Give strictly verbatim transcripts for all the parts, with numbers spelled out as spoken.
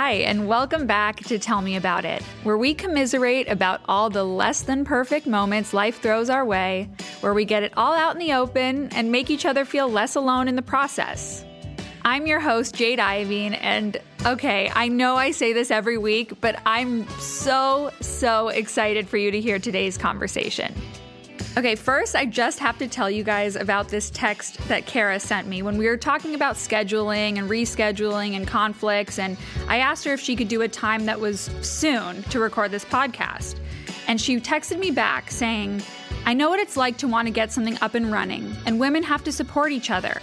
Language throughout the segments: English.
Hi, and welcome back to Tell Me About It, where we commiserate about all the less than perfect moments life throws our way, where we get it all out in the open and make each other feel less alone in the process. I'm your host, Jade Iovine, and okay, I know I say this every week, but I'm so, so excited for you to hear today's conversation. Okay, first, I just have to tell you guys about this text that Kara sent me when we were talking about scheduling and rescheduling and conflicts, and I asked her if she could do a time that was soon to record this podcast. And she texted me back saying, I know what it's like to want to get something up and running, and women have to support each other.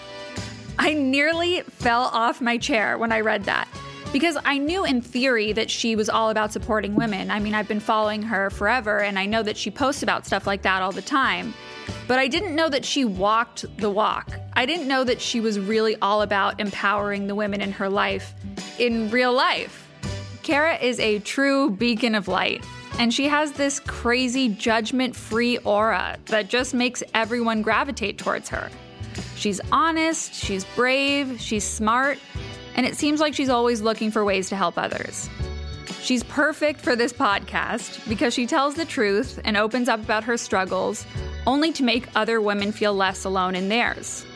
I nearly fell off my chair when I read that, because I knew in theory that she was all about supporting women. I mean, I've been following her forever, and I know that she posts about stuff like that all the time. But I didn't know that she walked the walk. I didn't know that she was really all about empowering the women in her life in real life. Kara is a true beacon of light, and she has this crazy judgment-free aura that just makes everyone gravitate towards her. She's honest, she's brave, she's smart, and it seems like she's always looking for ways to help others. She's perfect for this podcast because she tells the truth and opens up about her struggles, only to make other women feel less alone in theirs.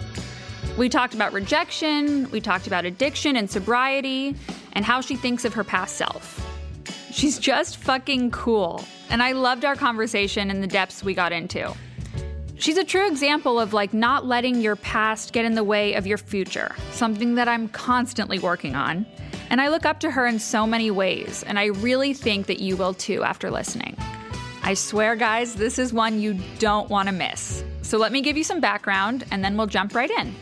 We talked about rejection, we talked about addiction and sobriety, and how she thinks of her past self. She's just fucking cool, and I loved our conversation and the depths we got into. She's a true example of like not letting your past get in the way of your future, something that I'm constantly working on. And I look up to her in so many ways, and I really think that you will too after listening. I swear, guys, this is one you don't want to miss. So let me give you some background, and then we'll jump right in.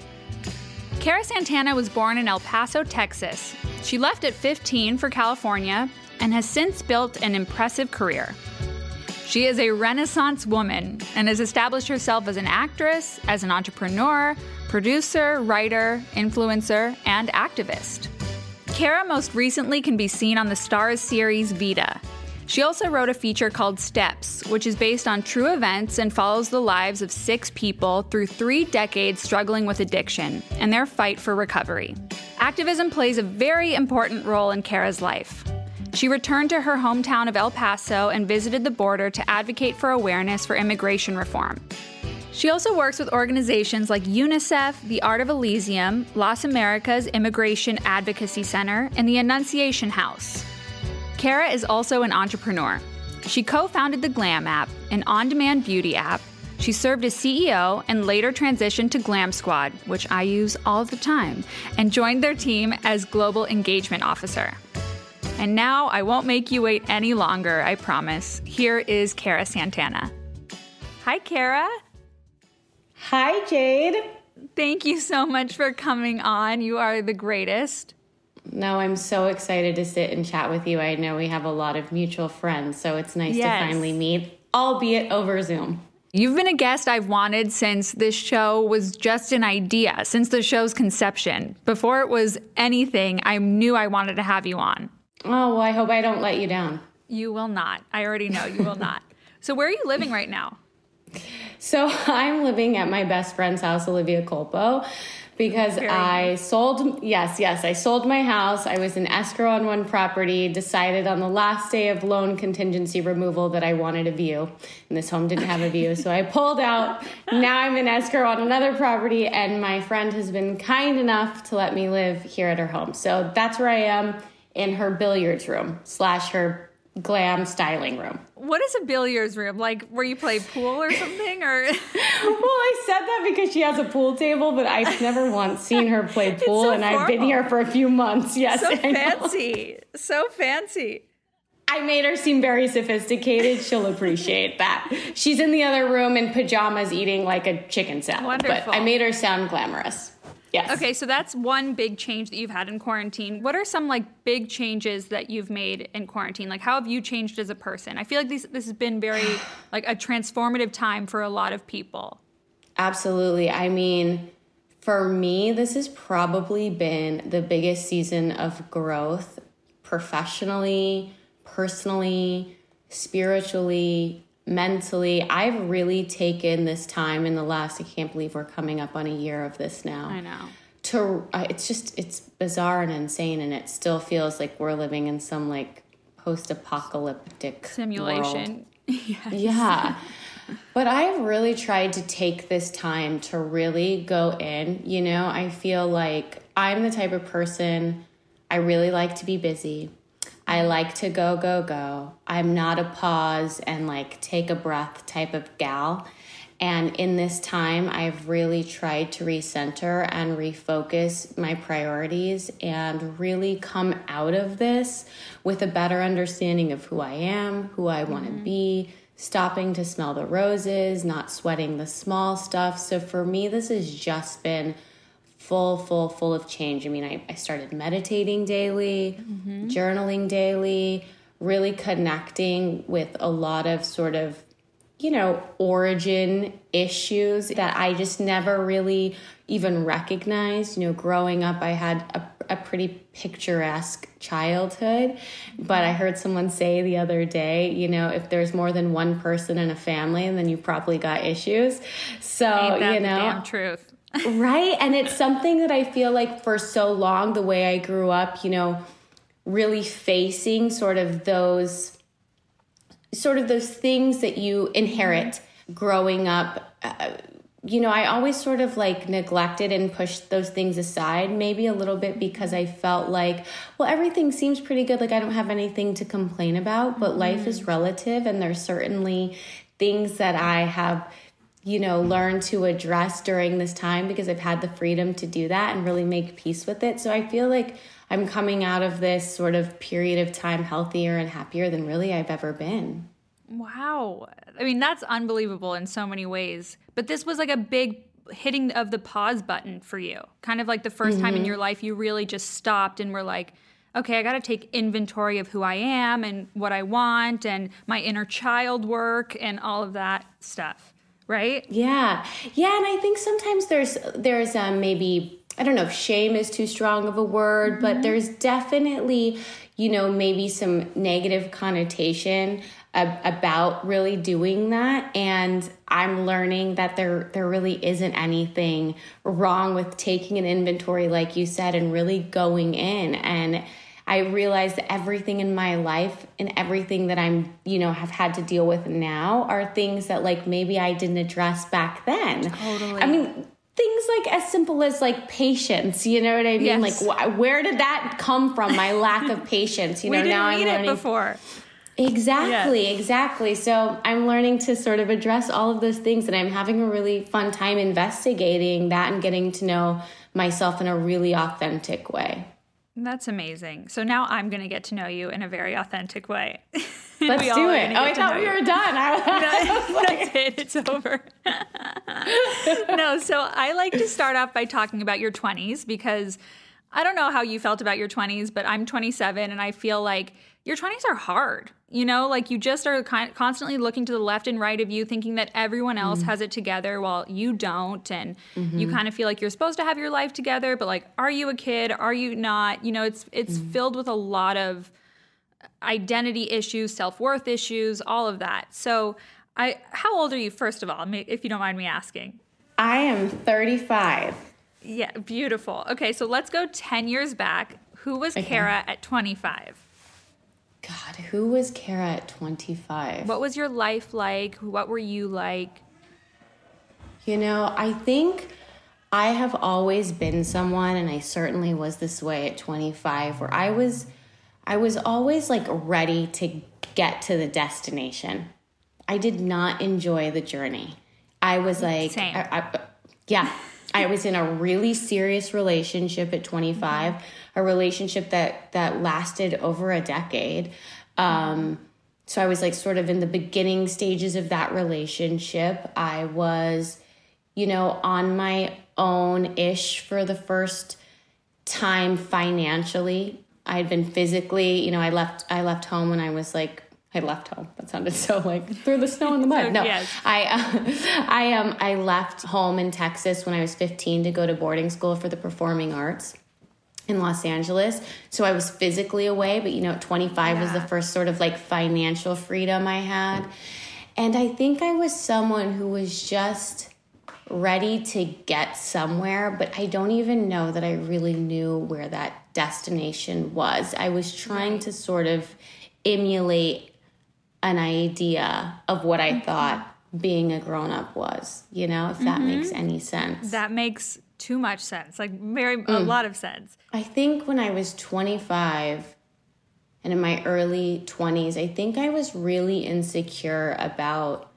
Kara Santana was born in El Paso, Texas. She left at fifteen for California and has since built an impressive career. She is a Renaissance woman and has established herself as an actress, as an entrepreneur, producer, writer, influencer, and activist. Kara most recently can be seen on the Starz series Vida. She also wrote a feature called Steps, which is based on true events and follows the lives of six people through three decades struggling with addiction and their fight for recovery. Activism plays a very important role in Kara's life. She returned to her hometown of El Paso and visited the border to advocate for awareness for immigration reform. She also works with organizations like UNICEF, the Art of Elysium, Las Americas Immigration Advocacy Center, and the Annunciation House. Kara is also an entrepreneur. She co-founded the Glam app, an on-demand beauty app. She served as C E O and later transitioned to Glam Squad, which I use all the time, and joined their team as Global Engagement Officer. And now I won't make you wait any longer, I promise. Here is Kara Santana. Hi, Kara. Hi, Jade. Thank you so much for coming on. You are the greatest. No, I'm so excited to sit and chat with you. I know we have a lot of mutual friends, so it's nice yes. to finally meet, albeit over Zoom. You've been a guest I've wanted since this show was just an idea, since the show's conception. Before it was anything, I knew I wanted to have you on. Oh, well, I hope I don't let you down. You will not. I already know you will not. So where are you living right now? So I'm living at my best friend's house, Olivia Colpo, because Very I nice. sold, yes, yes, I sold my house. I was in escrow on one property, decided on the last day of loan contingency removal that I wanted a view. And this home didn't have a view, so I pulled out. Now I'm in escrow on another property, and my friend has been kind enough to let me live here at her home. So that's where I am, in her billiards room slash her glam styling room. What is a billiards room? Like where you play pool or something? Or Well, I said that because she has a pool table, but I've never once seen her play pool, so and formal. I've been here for a few months. Yes, so I know. fancy. So fancy. I made her seem very sophisticated. She'll appreciate that. She's in the other room in pajamas eating like a chicken salad. Wonderful. But I made her sound glamorous. Yes. Okay, so that's one big change that you've had in quarantine. What are some like big changes that you've made in quarantine? Like how have you changed as a person? I feel like this this has been very like a transformative time for a lot of people. Absolutely. I mean, for me, this has probably been the biggest season of growth professionally, personally, spiritually, mentally. I've really taken this time in the last, I can't believe we're coming up on a year of this now. I know. to, uh, it's just, it's bizarre and insane. And it still feels like we're living in some like post-apocalyptic simulation. Yes. Yeah. But I've really tried to take this time to really go in. You know, I feel like I'm the type of person, I really like to be busy. I like to go, go, go. I'm not a pause and like take a breath type of gal. And in this time, I've really tried to recenter and refocus my priorities and really come out of this with a better understanding of who I am, who I want to mm-hmm. be, stopping to smell the roses, not sweating the small stuff. So for me, this has just been full, full, full of change. I mean, I, I started meditating daily, mm-hmm. journaling daily, really connecting with a lot of sort of, you know, origin issues that I just never really even recognized. You know, growing up, I had a, a pretty picturesque childhood, but I heard someone say the other day, you know, if there's more than one person in a family, then you probably got issues. So, Ain't that you know, the damn truth. Right. And it's something that I feel like for so long, the way I grew up, you know, really facing sort of those, sort of those things that you inherit growing up. Uh, you know, I always sort of like neglected and pushed those things aside, maybe a little bit because I felt like, well, everything seems pretty good. Like I don't have anything to complain about, but mm-hmm. life is relative. And there's certainly things that I have, you know, learned to address during this time because I've had the freedom to do that and really make peace with it. So I feel like I'm coming out of this sort of period of time healthier and happier than really I've ever been. Wow. I mean, that's unbelievable in so many ways. But this was like a big hitting of the pause button for you. Kind of like the first mm-hmm. time in your life you really just stopped and were like, okay, I got to take inventory of who I am and what I want and my inner child work and all of that stuff. Right? Yeah. Yeah. And I think sometimes there's, there's um, maybe, I don't know if shame is too strong of a word, mm-hmm. but there's definitely, you know, maybe some negative connotation ab- about really doing that. And I'm learning that there, there really isn't anything wrong with taking an inventory, like you said, and really going in. And I realized that everything in my life and everything that I'm, you know, have had to deal with now are things that like maybe I didn't address back then. Totally. I mean, things like as simple as like patience, you know what I mean? Yes. Like wh- where did that come from? My lack of patience, you know, we didn't now need I'm learning it before. Exactly, yes. exactly. So I'm learning to sort of address all of those things, and I'm having a really fun time investigating that and getting to know myself in a really authentic way. That's amazing. So now I'm going to get to know you in a very authentic way. Let's do it. Oh, I thought we you. were done. I, I was like, that's it. It's over. No, so I like to start off by talking about your twenties because I don't know how you felt about your twenties, but I'm twenty-seven and I feel like your twenties are hard. You know, like you just are constantly looking to the left and right of you, thinking that everyone else mm-hmm. has it together while you don't. And mm-hmm. you kind of feel like you're supposed to have your life together, but like, are you a kid? Are you not? You know, it's it's mm-hmm. filled with a lot of identity issues, self-worth issues, all of that. So I, how old are you, first of all, if you don't mind me asking? I am thirty-five. Yeah, beautiful. Okay, so let's go ten years back. Who was okay. Kara at twenty-five? God, who was Kara at twenty-five? What was your life like? What were you like? You know, I think I have always been someone, and I certainly was this way at twenty-five, where I was, I was always like ready to get to the destination. I did not enjoy the journey. I was like, Same. I, I, yeah, I was in a really serious relationship at twenty-five. Mm-hmm. A relationship that, that lasted over a decade. Um, so I was like sort of in the beginning stages of that relationship. I was, you know, on my own-ish for the first time financially. I had been physically, you know, I left I left home when I was like, I left home. That sounded so like through the snow and the mud. No, yes. I, uh, I, um, I left home in Texas when I was fifteen to go to boarding school for the performing arts in Los Angeles. So I was physically away, but you know, at twenty-five yeah. was the first sort of like financial freedom I had. And I think I was someone who was just ready to get somewhere, but I don't even know that I really knew where that destination was. I was trying right. to sort of emulate an idea of what I mm-hmm. thought being a grown-up was, you know, if that mm-hmm. makes any sense. That makes too much sense, like very, mm. a lot of sense. I think when I was twenty-five and in my early twenties, I think I was really insecure about,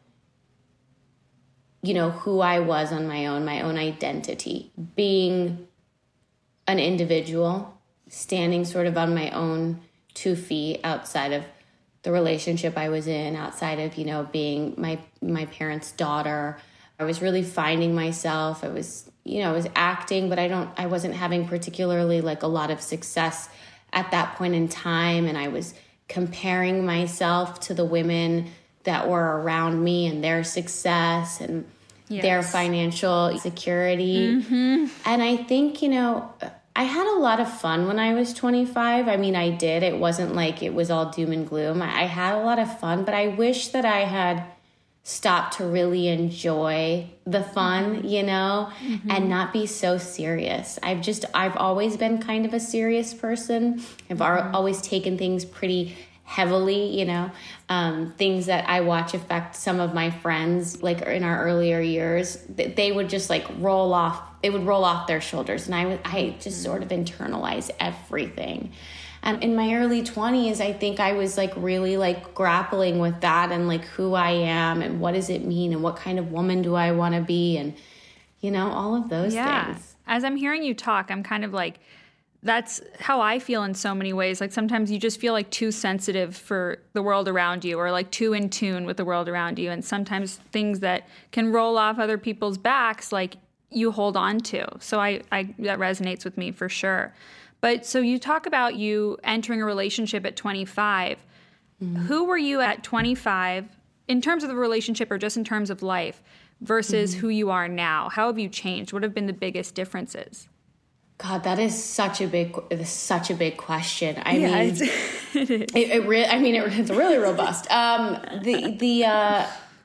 you know, who I was on my own, my own identity, being an individual, standing sort of on my own two feet outside of the relationship I was in, outside of, you know, being my my parents' daughter. I was really finding myself. I was, you know, I was acting, but I don't, I wasn't having particularly like a lot of success at that point in time. And I was comparing myself to the women that were around me and their success and yes. their financial security. Mm-hmm. And I think, you know, I had a lot of fun when I was twenty-five. I mean, I did. It wasn't like it was all doom and gloom. I had a lot of fun, but I wish that I had stopped to really enjoy the fun, you know, mm-hmm. and not be so serious. I've just, I've always been kind of a serious person. I've mm-hmm. always taken things pretty heavily, you know, um, things that I watch affect some of my friends, like in our earlier years, they would just like roll off, they would roll off their shoulders. And I would, I just sort of internalize everything. And in my early twenties, I think I was like really like grappling with that and like who I am and what does it mean and what kind of woman do I want to be and, you know, all of those yeah. things. As I'm hearing you talk, I'm kind of like, that's how I feel in so many ways. Like sometimes you just feel like too sensitive for the world around you or like too in tune with the world around you. And sometimes things that can roll off other people's backs, like you hold on to. So I, I that resonates with me for sure. But so you talk about you entering a relationship at twenty-five. Mm-hmm. Who were you at twenty-five in terms of the relationship or just in terms of life versus mm-hmm. who you are now? How have you changed? What have been the biggest differences? God, that is such a big, such a big question. I yeah, mean, it's, it is. It, it re- I mean, it, it's really robust. Um, the the uh,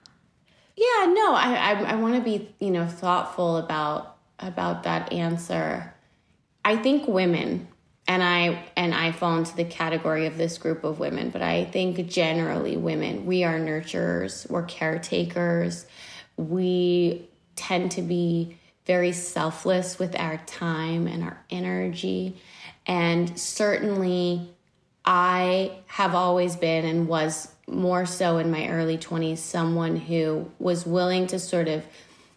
yeah, no, I I, I want to be, you know, thoughtful about about that answer. I think women, and I and I fall into the category of this group of women, but I think generally women, we are nurturers, we're caretakers, we tend to be very selfless with our time and our energy. And certainly I have always been and was more so in my early twenties, someone who was willing to sort of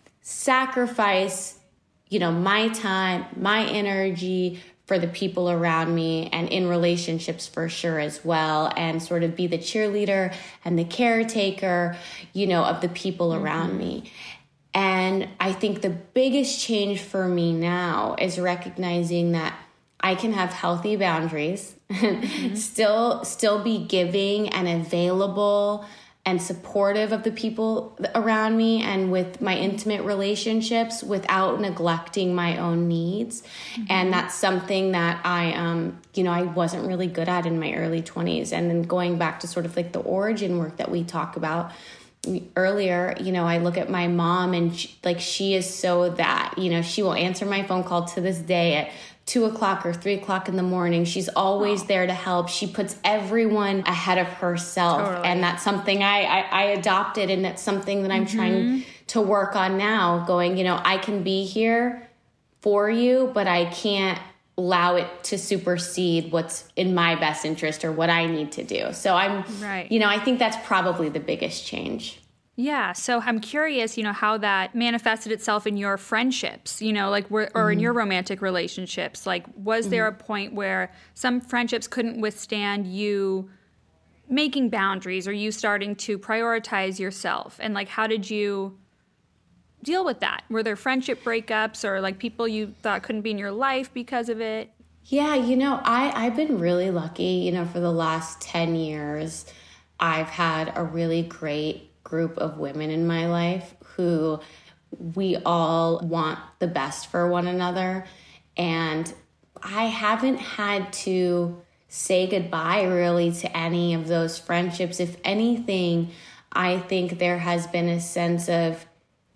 sacrifice, you know, my time, my energy for the people around me and in relationships for sure as well, and sort of be the cheerleader and the caretaker, you know, of the people mm-hmm. around me. And I think the biggest change for me now is recognizing that I can have healthy boundaries, mm-hmm. still still be giving and available and supportive of the people around me and with my intimate relationships without neglecting my own needs. Mm-hmm. And that's something that I, um, you know, I wasn't really good at in my early twenties. And then going back to sort of like the origin work that we talk about earlier, you know, I look at my mom and she, like she is so that, you know, she will answer my phone call to this day at two o'clock or three o'clock in the morning. She's always oh. there to help. She puts everyone ahead of herself. Totally. And that's something I, I, I adopted. And that's something that I'm mm-hmm. trying to work on now, going, you know, I can be here for you, but I can't allow it to supersede what's in my best interest or what I need to do. So I'm, right. you know, I think that's probably the biggest change. Yeah. So I'm curious, you know, how that manifested itself in your friendships, you know, like, were, or mm-hmm. in your romantic relationships. Like, was mm-hmm. there a point where some friendships couldn't withstand you making boundaries or you starting to prioritize yourself? And like, how did you deal with that? Were there friendship breakups or like people you thought couldn't be in your life because of it? Yeah, you know, I, I've been really lucky, you know, for the last ten years, I've had a really great group of women in my life who we all want the best for one another. And I haven't had to say goodbye really to any of those friendships. If anything, I think there has been a sense of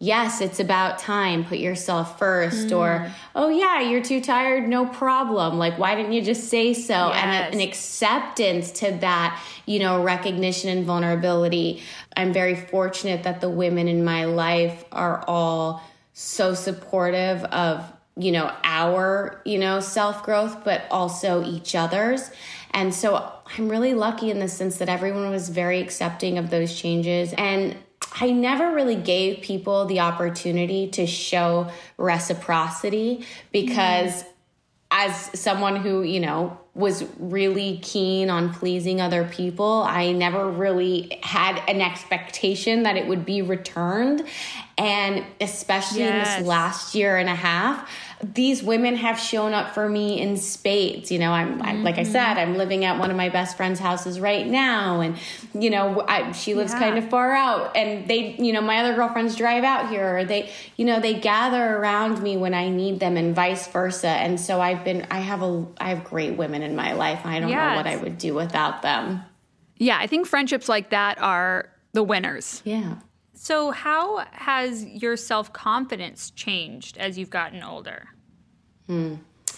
yes, it's about time. Put yourself first. Mm. Or, oh, yeah, you're too tired. No problem. Like, why didn't you just say so? Yes. And an acceptance to that, you know, recognition and vulnerability. I'm very fortunate that the women in my life are all so supportive of, you know, our, you know, self-growth, but also each other's. And so I'm really lucky in the sense that everyone was very accepting of those changes. And I never really gave people the opportunity to show reciprocity because mm. as someone who, you know, was really keen on pleasing other people, I never really had an expectation that it would be returned. And especially yes. in this last year and a half, these women have shown up for me in spades. You know, I'm mm-hmm. I, like I said, I'm living at one of my best friend's houses right now. And, you know, I, she lives yeah. kind of far out, and they, you know, my other girlfriends drive out here, or they, you know, they gather around me when I need them and vice versa. And so I've been, I have a, I have great women in my life. I don't yes. know what I would do without them. Yeah. I think friendships like that are the winners. Yeah. So how has your self-confidence changed as you've gotten older? Hmm.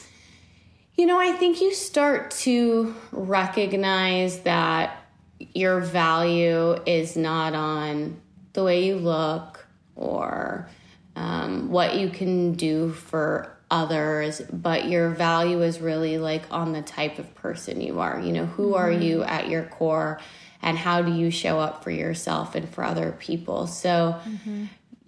You know, I think you start to recognize that your value is not on the way you look or um, what you can do for others, but your value is really like on the type of person you are. You know, who mm-hmm. are you at your core? And how do you show up for yourself and for other people? So mm-hmm.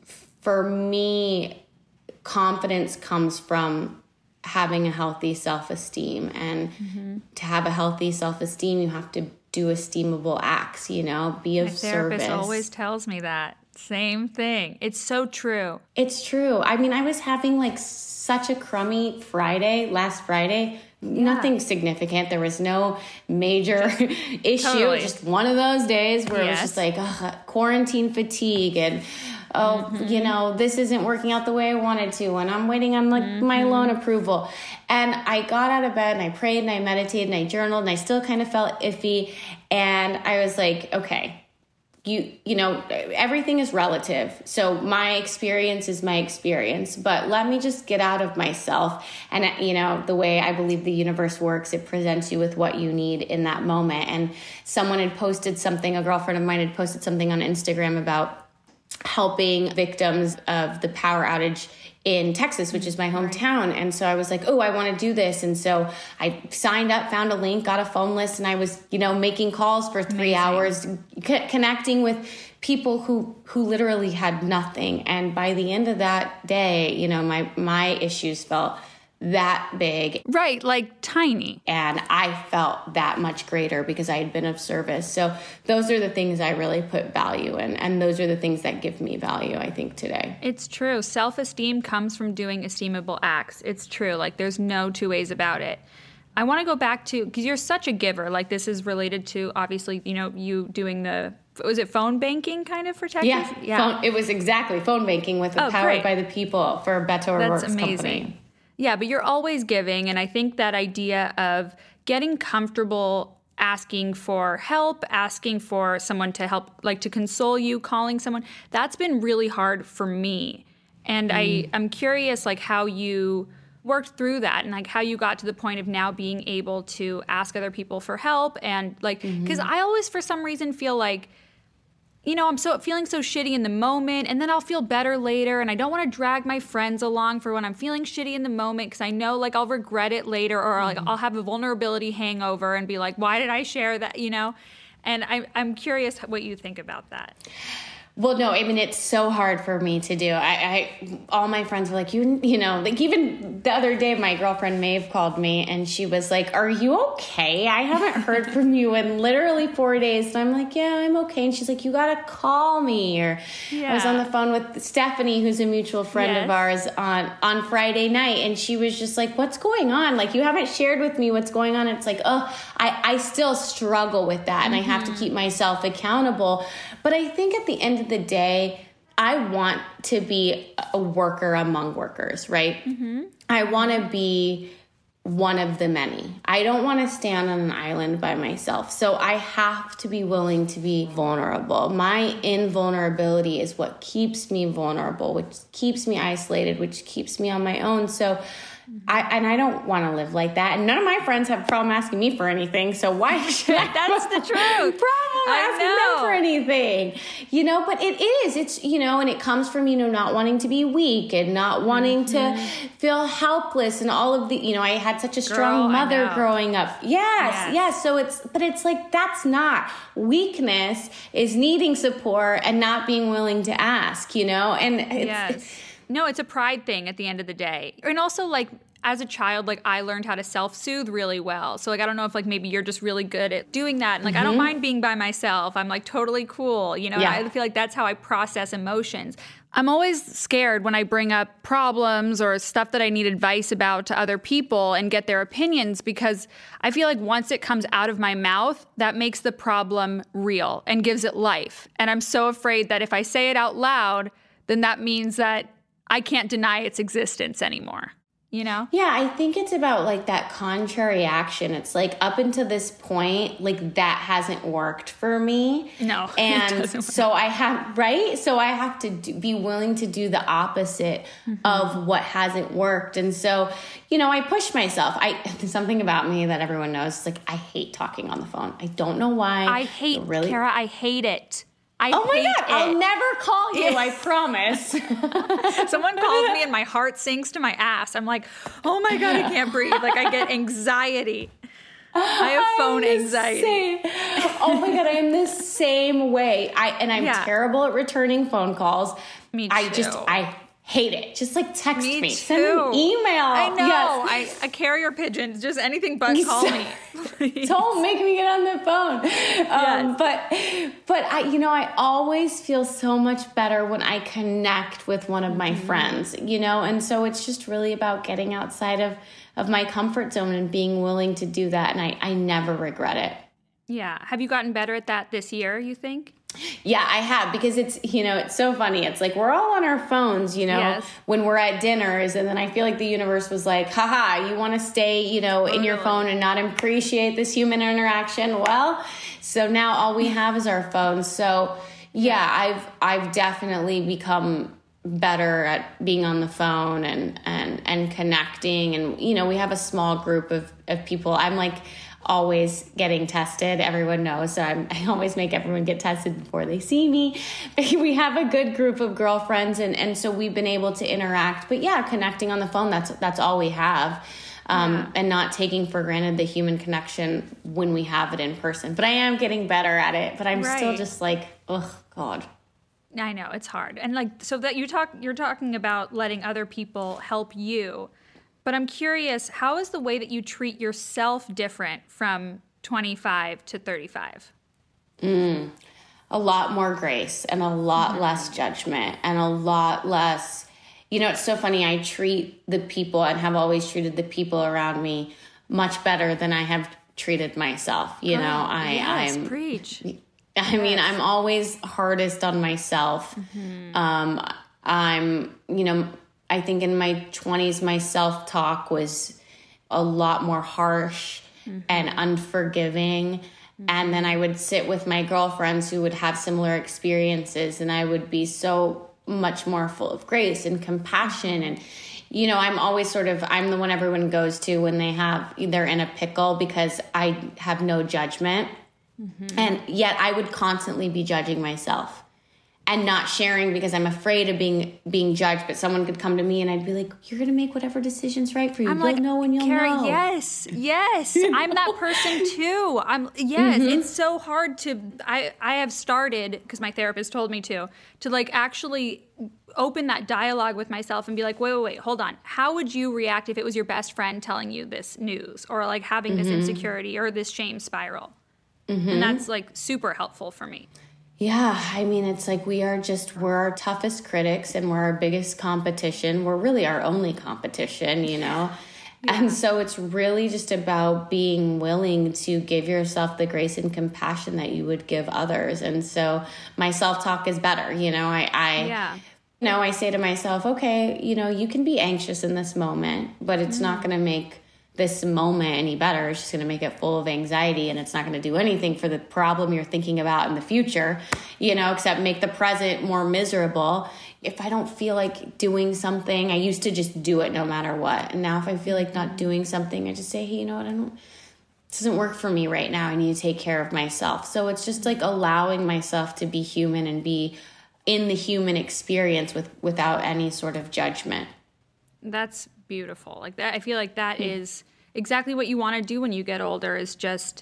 for me, confidence comes from having a healthy self-esteem. And mm-hmm. to have a healthy self-esteem, you have to do esteemable acts, you know, be of service. My therapist service. always tells me that. Same thing. It's so true. It's true. I mean, I was having like such a crummy Friday, last Friday. Yeah. Nothing significant. There was no major issue. Totally. Just one of those days where yes. it was just like ugh, quarantine fatigue and, oh, mm-hmm. you know, this isn't working out the way I wanted to. And I'm waiting on like mm-hmm. my loan approval. And I got out of bed and I prayed and I meditated and I journaled and I still kind of felt iffy. And I was like, okay. You you know, everything is relative. So my experience is my experience. But let me just get out of myself. And, you know, the way I believe the universe works, it presents you with what you need in that moment. And someone had posted something, a girlfriend of mine had posted something on Instagram about helping victims of the power outage in Texas, which is my hometown. And so I was like, oh, I want to do this. And so I signed up, found a link, got a phone list, and I was, you know, making calls for three Amazing. hours, c- connecting with people who, who literally had nothing. And by the end of that day, you know, my, my issues felt that big. Right, like tiny. And I felt that much greater because I had been of service. So those are the things I really put value in. And those are the things that give me value, I think, today. It's true. Self-esteem comes from doing esteemable acts. It's true. Like, there's no two ways about it. I want to go back to, because you're such a giver. Like, this is related to, obviously, you know, you doing the, was it phone banking kind of for Texas? Yeah, yeah. Phone, it was exactly phone banking with the oh, Powered great. by the People for Beto That's O'Rourke's amazing. company. Yeah, but you're always giving, and I think that idea of getting comfortable asking for help, asking for someone to help, like to console you, calling someone, that's been really hard for me. And mm. I, I'm curious, like, how you worked through that and, like, how you got to the point of now being able to ask other people for help. And, like, because mm-hmm. I always, for some reason, feel like, you know, I'm so feeling so shitty in the moment, and then I'll feel better later, and I don't want to drag my friends along for when I'm feeling shitty in the moment, because I know, like, I'll regret it later, or like mm-hmm. I'll have a vulnerability hangover and be like, why did I share that, you know? And I, I'm curious what you think about that. Well, no, I mean, it's so hard for me to do. I, I, all my friends were like, you, you know, like even the other day, my girlfriend Maeve called me and she was like, are you okay? I haven't heard from you in literally four days. And I'm like, yeah, I'm okay. And she's like, you got to call me. Or yeah. I was on the phone with Stephanie, who's a mutual friend yes. of ours on, on Friday night. And she was just like, what's going on? Like, you haven't shared with me what's going on. It's like, oh, I, I still struggle with that. And mm-hmm. I have to keep myself accountable. But I think at the end of the day, I want to be a worker among workers, right? Mm-hmm. I want to be one of the many. I don't want to stand on an island by myself. So I have to be willing to be vulnerable. My invulnerability is what keeps me vulnerable, which keeps me isolated, which keeps me on my own. So I, and I don't want to live like that. And none of my friends have a problem asking me for anything. So why should I? That's the truth. Problem asking them for anything, you know, but it is, it's, you know, and it comes from, you know, not wanting to be weak and not wanting mm-hmm. to feel helpless and all of the, you know, I had such a strong Girl, mother growing up. Yes, yes. Yes. So it's, but it's like, that's not weakness, is needing support and not being willing to ask, you know, and it's, yes. it's No, it's a pride thing at the end of the day. And also, like, as a child, like, I learned how to self-soothe really well. So, like, I don't know if, like, maybe you're just really good at doing that. And, like, mm-hmm. I don't mind being by myself. I'm, like, totally cool. You know, yeah. I feel like that's how I process emotions. I'm always scared when I bring up problems or stuff that I need advice about to other people and get their opinions, because I feel like once it comes out of my mouth, that makes the problem real and gives it life. And I'm so afraid that if I say it out loud, then that means that I can't deny its existence anymore, you know? Yeah, I think it's about like that contrary action. It's like up until this point, like that hasn't worked for me. No, and so I have, right? So I have to do, be willing to do the opposite mm-hmm. of what hasn't worked. And so, you know, I push myself. I there's something about me that everyone knows. It's like, I hate talking on the phone. I don't know why. I hate, really, Kara, I hate it. I oh my hate God, it. I'll never call you, I promise. Someone calls me and my heart sinks to my ass. I'm like, oh my God, I can't breathe. Like, I get anxiety. I have phone anxiety. Same. Oh my God, I am the same way. I And I'm yeah. terrible at returning phone calls. Me too. I just, I hate it. Just like text me. me. Too. Send an email. I know. Yes. I, a carrier pigeon, just anything but call me. Please. Don't make me get on the phone. Um, yes. But, but I, you know, I always feel so much better when I connect with one of my mm-hmm. friends, you know? And so it's just really about getting outside of, of my comfort zone and being willing to do that. And I, I never regret it. Yeah. Have you gotten better at that this year, you think? Yeah, I have, because it's, you know, it's so funny. It's like we're all on our phones, you know, yes. when we're at dinners. And then I feel like the universe was like, haha, you want to stay, you know, in your phone and not appreciate this human interaction. Well, so now all we have is our phones. So yeah, I've, I've definitely become better at being on the phone and, and, and connecting. And, you know, we have a small group of, of people. I'm like, always getting tested. Everyone knows. So I'm, I always make everyone get tested before they see me. We have a good group of girlfriends. And, and so we've been able to interact, but yeah, connecting on the phone, that's, that's all we have. Um, yeah. And not taking for granted the human connection when we have it in person, but I am getting better at it, but I'm right. still just like, oh God. I know it's hard. And like, so that you talk, you're talking about letting other people help you. But I'm curious, how is the way that you treat yourself different from twenty-five to thirty-five? Mm, a lot more grace and a lot mm-hmm. less judgment and a lot less, you know, it's so funny. I treat the people and have always treated the people around me much better than I have treated myself. You Great. know, I, yes, I'm, preach. I yes. mean, I'm always hardest on myself. Mm-hmm. Um, I'm, you know, I think in my twenties, my self-talk was a lot more harsh mm-hmm. and unforgiving. Mm-hmm. And then I would sit with my girlfriends who would have similar experiences, and I would be so much more full of grace and compassion. And, you know, I'm always sort of, I'm the one everyone goes to when they have, they're in a pickle, because I have no judgment. Mm-hmm. And yet I would constantly be judging myself and not sharing because I'm afraid of being being judged. But someone could come to me and I'd be like, you're going to make whatever decision's right for you. I'm you'll like, know when you'll Kara, know. yes, yes. I'm that person too. I'm Yes, mm-hmm. It's so hard to, I, I have started, because my therapist told me to, to like actually open that dialogue with myself and be like, wait, wait, wait, hold on. How would you react if it was your best friend telling you this news, or like having mm-hmm. this insecurity or this shame spiral? Mm-hmm. And that's like super helpful for me. Yeah, I mean, it's like we are just, we're our toughest critics and we're our biggest competition. We're really our only competition, you know? Yeah. And so it's really just about being willing to give yourself the grace and compassion that you would give others. And so my self-talk is better, you know? I, I yeah. you know, I say to myself, okay, you know, you can be anxious in this moment, but it's mm-hmm. not going to make this moment any better. It's just going to make it full of anxiety, and it's not going to do anything for the problem you're thinking about in the future, you know, except make the present more miserable. If I don't feel like doing something, I used to just do it no matter what. And now if I feel like not doing something, I just say, hey, you know what, I don't, it doesn't work for me right now. I need to take care of myself. So it's just like allowing myself to be human and be in the human experience with without any sort of judgment. That's beautiful. Like that, I feel like that mm. is exactly what you want to do when you get older, is just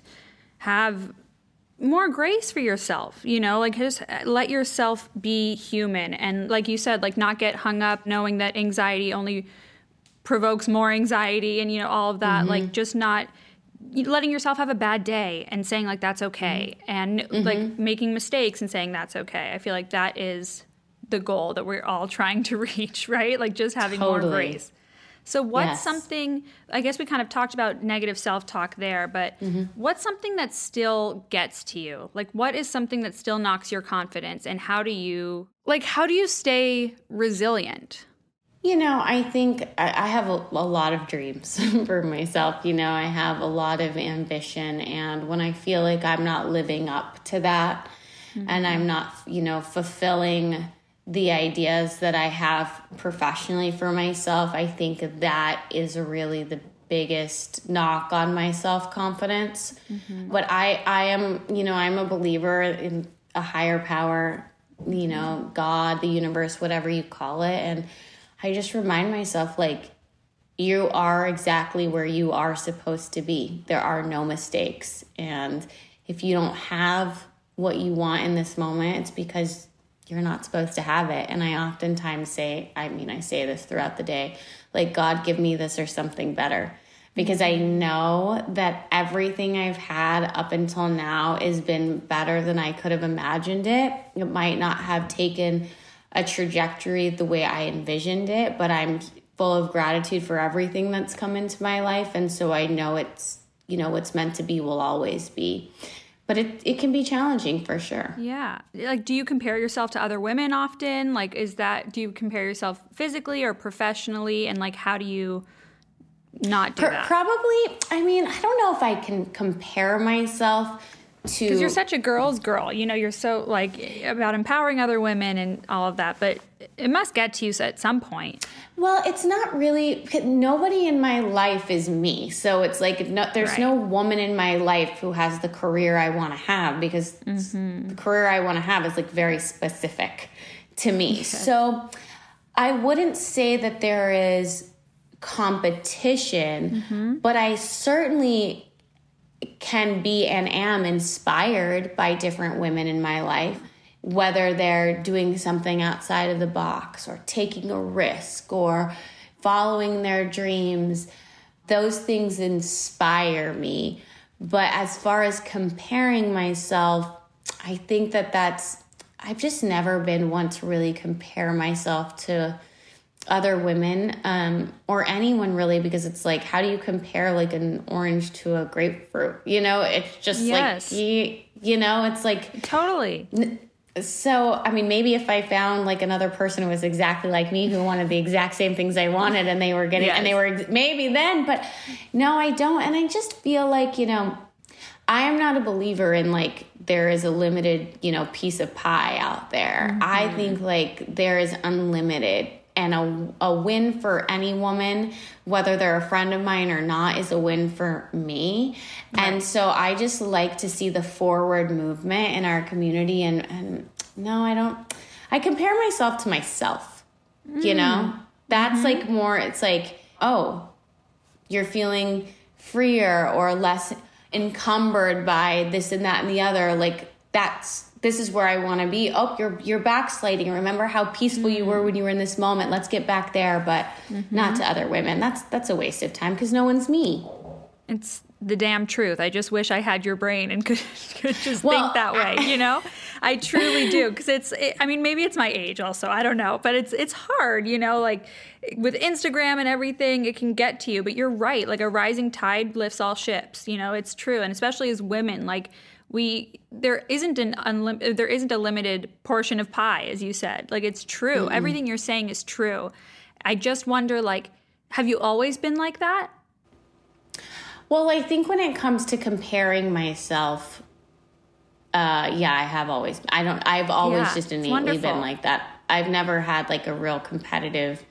have more grace for yourself, you know, like just let yourself be human. And like you said, like not get hung up knowing that anxiety only provokes more anxiety and, you know, all of that, mm-hmm. like just not letting yourself have a bad day and saying like, that's okay. Mm-hmm. And mm-hmm. like making mistakes and saying that's okay. I feel like that is the goal that we're all trying to reach, right? Like just having totally. more grace. So what's yes. something, I guess we kind of talked about negative self-talk there, but mm-hmm. what's something that still gets to you? Like what is something that still knocks your confidence, and how do you, like, how do you stay resilient? You know, I think I, I have a, a lot of dreams for myself. You know, I have a lot of ambition, and when I feel like I'm not living up to that mm-hmm. and I'm not, you know, fulfilling the ideas that I have professionally for myself, I think that is really the biggest knock on my self-confidence. Mm-hmm. But I, I am, you know, I'm a believer in a higher power, you know, God, the universe, whatever you call it. And I just remind myself, like, you are exactly where you are supposed to be. There are no mistakes. And if you don't have what you want in this moment, it's because you're not supposed to have it. And I oftentimes say, I mean, I say this throughout the day, like, God, give me this or something better. Because I know that everything I've had up until now has been better than I could have imagined it. It might not have taken a trajectory the way I envisioned it, but I'm full of gratitude for everything that's come into my life. And so I know it's, you know, what's meant to be will always be. But it, it can be challenging for sure. Yeah. Like, do you compare yourself to other women often? Like, is that, do you compare yourself physically or professionally? And like, how do you not do Pro- that? Probably, I mean, I don't know if I can compare myself to... Because you're such a girl's girl. You know, you're so like about empowering other women and all of that. But it must get to you at some point. Well, it's not really, nobody in my life is me. So it's like, no, there's right. no woman in my life who has the career I want to have, because mm-hmm. the career I want to have is like very specific to me. Okay. So I wouldn't say that there is competition, mm-hmm. but I certainly can be and am inspired by different women in my life, whether they're doing something outside of the box or taking a risk or following their dreams. Those things inspire me. But as far as comparing myself, I think that that's, I've just never been one to really compare myself to other women um, or anyone really, because it's like, how do you compare like an orange to a grapefruit? You know, it's just yes. like, you, you know, it's like. Totally. N- So, I mean, maybe if I found like another person who was exactly like me, who wanted the exact same things I wanted, and they were getting, yes. and they were maybe then, but no, I don't. And I just feel like, you know, I am not a believer in like, there is a limited, you know, piece of pie out there. Mm-hmm. I think like there is unlimited, and a, a win for any woman, whether they're a friend of mine or not, is a win for me. Right. And so I just like to see the forward movement in our community. And, and no, I don't, I compare myself to myself, mm. you know, that's mm-hmm. like more, it's like, oh, you're feeling freer or less encumbered by this and that and the other. Like that's, this is where I want to be. Oh, you're you're backsliding. Remember how peaceful mm-hmm. you were when you were in this moment. Let's get back there, but mm-hmm. not to other women. That's that's a waste of time, because no one's me. It's the damn truth. I just wish I had your brain and could, could just well, think that way, you know? I truly do, because it's, it, I mean, maybe it's my age also. I don't know. But it's it's hard, you know, like with Instagram and everything, it can get to you. But you're right. Like a rising tide lifts all ships, you know? It's true. And especially as women, like, We there isn't an unlim- there isn't a limited portion of pie, as you said. Like, it's true. Mm-hmm. Everything you're saying is true. I just wonder, like, have you always been like that? Well, I think when it comes to comparing myself, uh, yeah, I have always, I don't, I've always Yeah, just it's innately wonderful. been like that. I've never had like a real competitive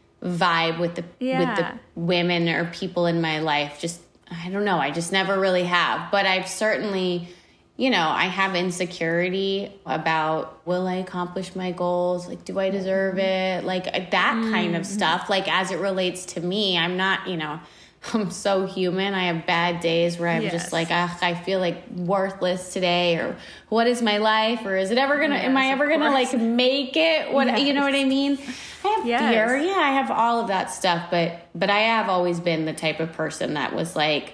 vibe with the, Yeah. with the women or people in my life. Just, I don't know. I just never really have, but I've certainly, you know, I have insecurity about, will I accomplish my goals? Like, do I deserve it? Like that Mm-hmm. kind of stuff. Like as it relates to me, I'm not, you know, I'm so human. I have bad days where I'm Yes. just like, ugh, I feel like worthless today, or what is my life? Or is it ever going to, am Yes, I ever of going to course. like make it? What, you know what I mean? I have Yes. fear. Yeah, I have all of that stuff, but, but I have always been the type of person that was like,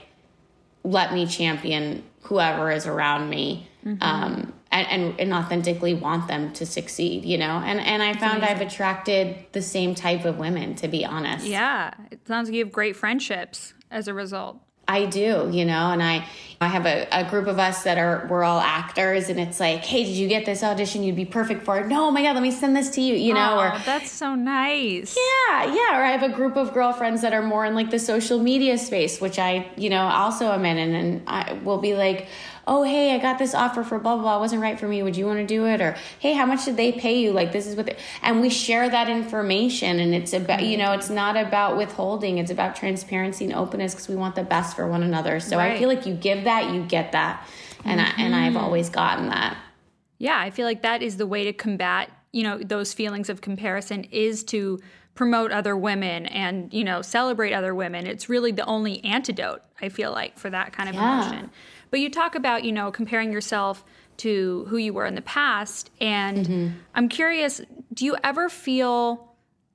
let me champion whoever is around me, Mm-hmm. um, and, and, and authentically want them to succeed, you know? And, and I found I've attracted the same type of women, to be honest. Yeah. It sounds like you have great friendships as a result. I do, you know, and I, I have a, a group of us that are, we're all actors, and it's like, hey, did you get this audition? You'd be perfect for it. No, oh my God, let me send this to you, you know, Oh, or that's so nice. yeah, yeah. Or I have a group of girlfriends that are more in like the social media space, which I, you know, also am in, and, and I will be like, oh, hey, I got this offer for blah, blah, blah. It wasn't right for me. Would you want to do it? Or, hey, how much did they pay you? Like, this is what they, and we share that information, and it's about, you know, it's not about withholding. It's about transparency and openness, because we want the best for one another. So Right. I feel like you give that, you get that. And I, and I've always gotten that. Yeah, I feel like that is the way to combat, you know, those feelings of comparison, is to promote other women and, you know, celebrate other women. It's really the only antidote, I feel like, for that kind of Yeah. emotion. But you talk about, you know, comparing yourself to who you were in the past. And Mm-hmm. I'm curious, do you ever feel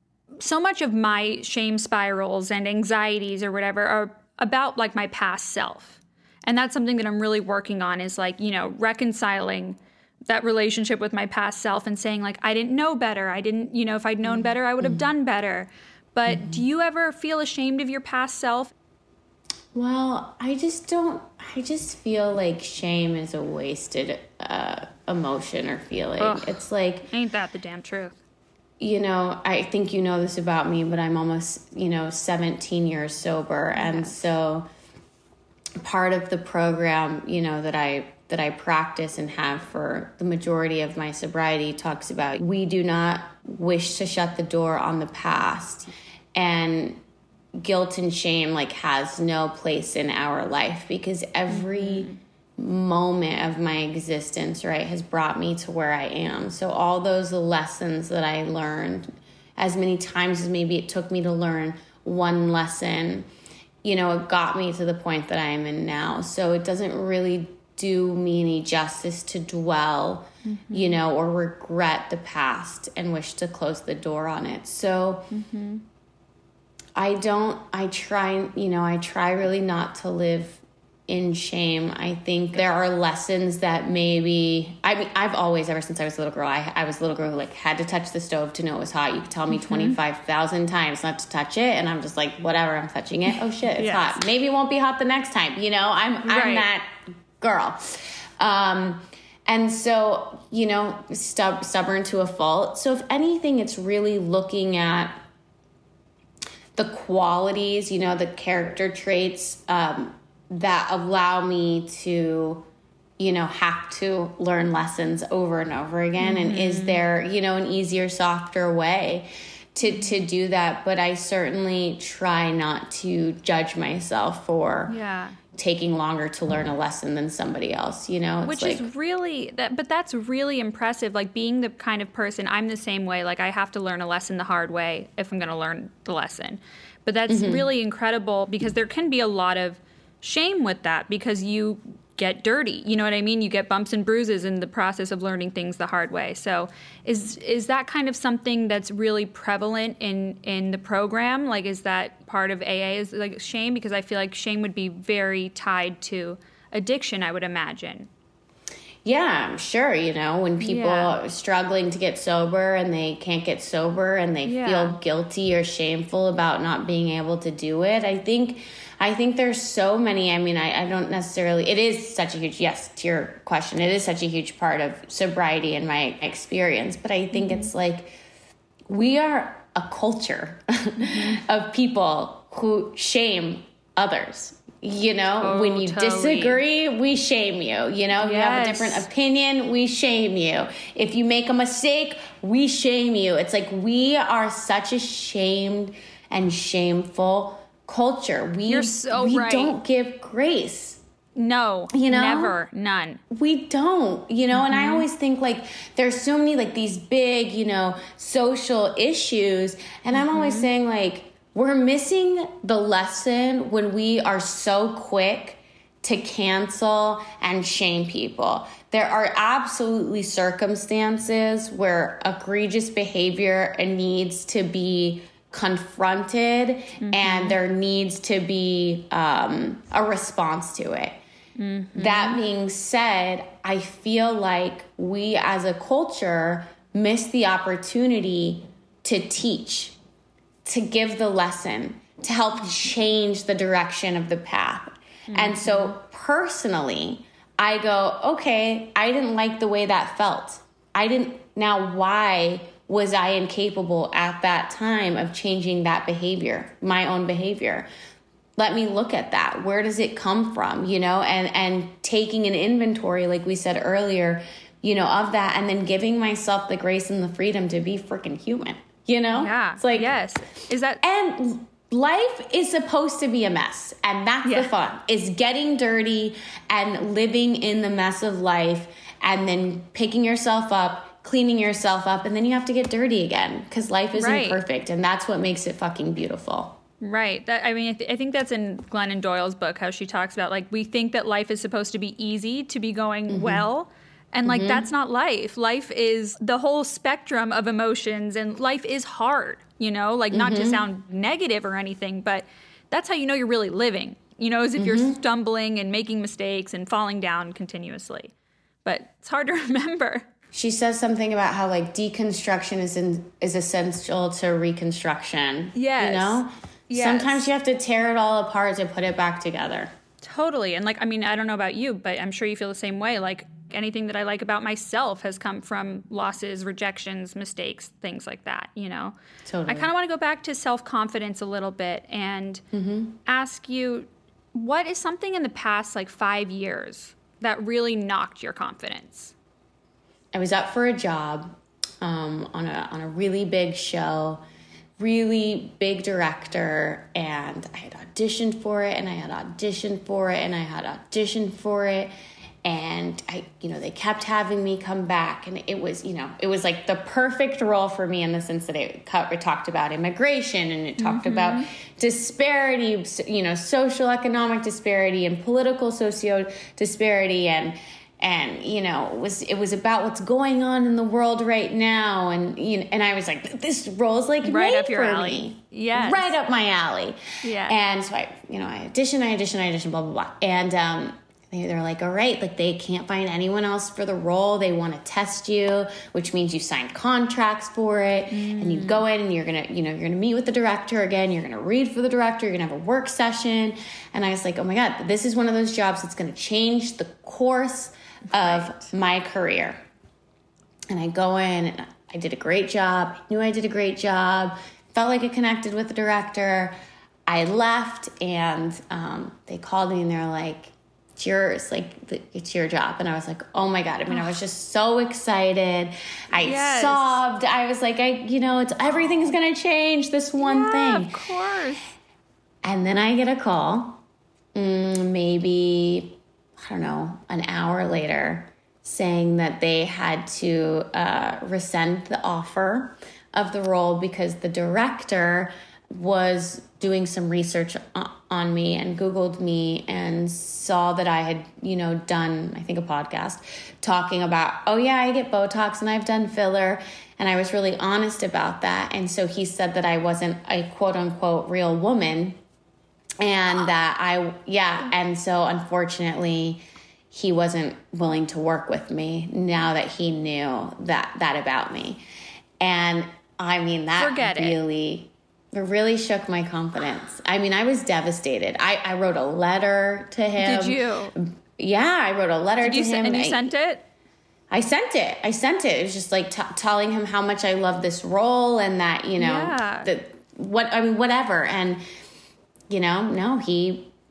so much of my shame spirals and anxieties or whatever are about like my past self? And that's something that I'm really working on, is like, you know, reconciling that relationship with my past self and saying like, I didn't know better. I didn't, you know, if I'd known better, I would have done better. But Mm-hmm. do you ever feel ashamed of your past self? Well, I just don't, I just feel like shame is a wasted uh, emotion or feeling. Ugh. It's like, Ain't that the damn truth? you know, I think you know this about me, but I'm almost, you know, seventeen years sober. And so part of the program, you know, that I, that I practice and have for the majority of my sobriety talks about, we do not wish to shut the door on the past. And guilt and shame like has no place in our life, because every mm-hmm. moment of my existence, right, has brought me to where I am. So all those lessons that I learned, as many times as maybe it took me to learn one lesson, you know, it got me to the point that I am in now. So it doesn't really do me any justice to dwell, mm-hmm. you know, or regret the past and wish to close the door on it. So mm-hmm. I don't, I try, you know, I try really not to live in shame. I think there are lessons that maybe, I mean, I've always, ever since I was a little girl, I, I was a little girl who like had to touch the stove to know it was hot. You could tell me mm-hmm. twenty-five thousand times not to touch it, and I'm just like, whatever, I'm touching it. Oh shit, it's yes. hot. Maybe it won't be hot the next time. You know, I'm, I'm right. that girl. Um, and so, you know, stub, stubborn to a fault. So if anything, it's really looking at the qualities, you know, the character traits um, that allow me to, you know, have to learn lessons over and over again. Mm-hmm. And is there, you know, an easier, softer way to, to do that? But I certainly try not to judge myself for yeah. taking longer to learn a lesson than somebody else, you know? It's Which like, is really, that, but that's really impressive. Like being the kind of person, I'm the same way. Like I have to learn a lesson the hard way if I'm going to learn the lesson. But that's mm-hmm. really incredible, because there can be a lot of shame with that, because you get dirty. You know what I mean? You get bumps and bruises in the process of learning things the hard way. So is is that kind of something that's really prevalent in, in the program? Like, is that part of A A, is like shame? Because I feel like shame would be very tied to addiction, I would imagine. Yeah, I'm sure, you know, when people Yeah. are struggling to get sober and they can't get sober and they Yeah. feel guilty or shameful about not being able to do it. I think I think there's so many, I mean, I, I don't necessarily, it is such a huge, yes, to your question, it is such a huge part of sobriety in my experience, but I think mm-hmm. it's like, we are a culture mm-hmm. of people who shame others. You know, Totally. when you disagree, we shame you. You know, if you have a Yes. different opinion, we shame you. If you make a mistake, we shame you. It's like we are such a shamed and shameful culture. We, You're so we right. don't give grace. No, You know? never, none. We don't, you know, and I always think like there's so many like these big, you know, social issues. And I'm always saying like, we're missing the lesson when we are so quick to cancel and shame people. There are absolutely circumstances where egregious behavior needs to be confronted mm-hmm. and there needs to be um, a response to it. Mm-hmm. That being said, I feel like we as a culture miss the opportunity to teach, to give the lesson, to help change the direction of the path. Mm-hmm. And so personally, I go, okay, I didn't like the way that felt. I didn't, now why was I incapable at that time of changing that behavior, my own behavior? Let me look at that. Where does it come from? You know, and, and taking an inventory, like we said earlier, you know, of that, and then giving myself the grace and the freedom to be freaking human. You know? Yeah. It's like, yes. Is that, and life is supposed to be a mess. And that's yeah. the fun, is getting dirty and living in the mess of life and then picking yourself up, cleaning yourself up, and then you have to get dirty again because life isn't right. perfect. And that's what makes it fucking beautiful. Right. That, I mean, I, th- I think that's in Glennon Doyle's book, how she talks about, like, we think that life is supposed to be easy, to be going mm-hmm. well. And, like, mm-hmm. that's not life. Life is the whole spectrum of emotions, and life is hard, you know? Like, mm-hmm. not to sound negative or anything, but that's how you know you're really living, you know, as if mm-hmm. you're stumbling and making mistakes and falling down continuously. But it's hard to remember. She says something about how, like, deconstruction is in, is essential to reconstruction. Yes. You know? Yes. Sometimes you have to tear it all apart to put it back together. Totally. And, like, I mean, I don't know about you, but I'm sure you feel the same way. Like, anything that I like about myself has come from losses, rejections, mistakes, things like that, you know? Totally. I kind of want to go back to self-confidence a little bit and mm-hmm. ask you, what is something in the past, like, five years that really knocked your confidence? I was up for a job um, on a on a really big show, really big director, and I had auditioned for it, and I had auditioned for it, and I had auditioned for it, and I, you know, they kept having me come back, and it was, you know, it was like the perfect role for me in the sense that it, it talked about immigration, and it talked mm-hmm. about disparity, you know, social economic disparity, and political socio disparity, and. And, you know, it was it was about what's going on in the world right now. And, you know, and I was like, this role is like right made up your for alley. me. Yes. Right up my alley. Yeah. And so I, you know, I auditioned, I auditioned, I auditioned, blah, blah, blah. And um, they, they're like, all right, like they can't find anyone else for the role. They want to test you, which means you signed contracts for it. Mm. And you go in and you're going to, you know, you're going to meet with the director again. You're going to read for the director. You're going to have a work session. And I was like, oh my God, this is one of those jobs that's going to change the course of right. my career. And I go in and I did a great job. I knew I did a great job. Felt like I connected with the director. I left and um, they called me and they're like, it's yours. Like, it's your job. And I was like, oh my God. I mean, I was just so excited. I yes. sobbed. I was like, I, you know, it's everything's going to change this one yeah, thing. Of course. And then I get a call, mm, maybe... I don't know, an hour later, saying that they had to uh, rescind the offer of the role because the director was doing some research on me and Googled me and saw that I had, you know, done, I think, a podcast talking about, oh yeah, I get Botox and I've done filler. And I was really honest about that. And so he said that I wasn't a quote unquote real woman. And that I, yeah. And so unfortunately, he wasn't willing to work with me now that he knew that, that about me. And I mean, that Forget really, it. it really shook my confidence. I mean, I was devastated. I, I wrote a letter to him. Did you? Yeah, I wrote a letter Did to you him. S- and you I, sent it? I sent it. I sent it. It was just like t- telling him how much I love this role and that, you know, yeah. that what, I mean, whatever. And, you know, no, he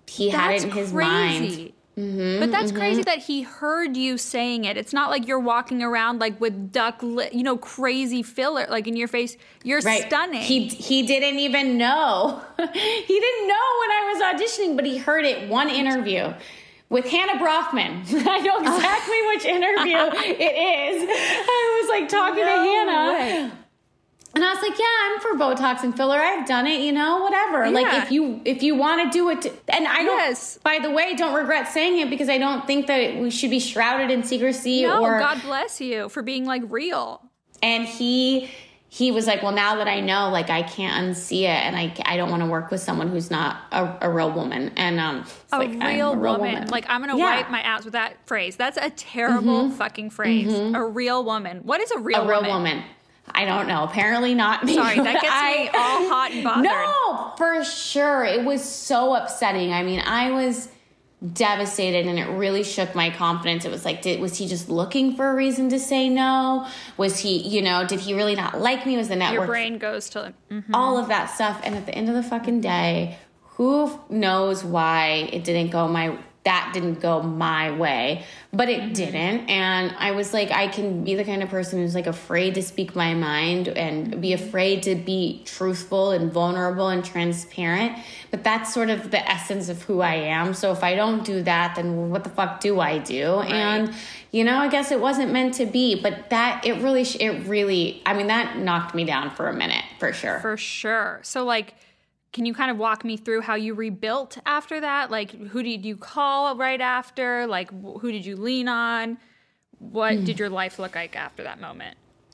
he had it in his mind. Mm-hmm, but that's mm-hmm. crazy that he heard you saying it. It's not like you're walking around like with duck, li- you know, crazy filler like in your face. You're right. stunning. He he didn't even know. He didn't know when I was auditioning, but he heard it one interview with Hannah Brofman. I know exactly which interview it is. I was like talking no to Hannah. Way. And I was like, yeah, I'm for Botox and filler. I've done it, you know, whatever. Yeah. Like if you if you want to do it. To, and I don't, yes. by the way, don't regret saying it because I don't think that we should be shrouded in secrecy. No, or God bless you for being like real. And he he was like, well, now that I know, like I can't unsee it. And I, I don't want to work with someone who's not a, a real woman. And um, a, like, real a real woman. woman. Like I'm going to yeah. wipe my ass with that phrase. That's a terrible mm-hmm. fucking phrase. Mm-hmm. A real woman. What is a real woman? A real woman? woman. I don't know. Apparently not me. Sorry, that gets I, me all hot and bothered. No, for sure. It was so upsetting. I mean, I was devastated and it really shook my confidence. It was like, did, was he just looking for a reason to say no? Was he, you know, did he really not like me? Was the network... Your brain goes to... Mm-hmm. all of that stuff. And at the end of the fucking day, who knows why it didn't go my... that didn't go my way, but it mm-hmm. didn't. And I was like, I can be the kind of person who's like afraid to speak my mind and be afraid to be truthful and vulnerable and transparent. But that's sort of the essence of who I am. So if I don't do that, then what the fuck do I do? Right. And, you know, I guess it wasn't meant to be, but that it really, it really, I mean, that knocked me down for a minute, for sure. For sure. So like, can you kind of walk me through how you rebuilt after that? Like, who did you call right after? Like, who did you lean on? What mm. did your life look like after that moment?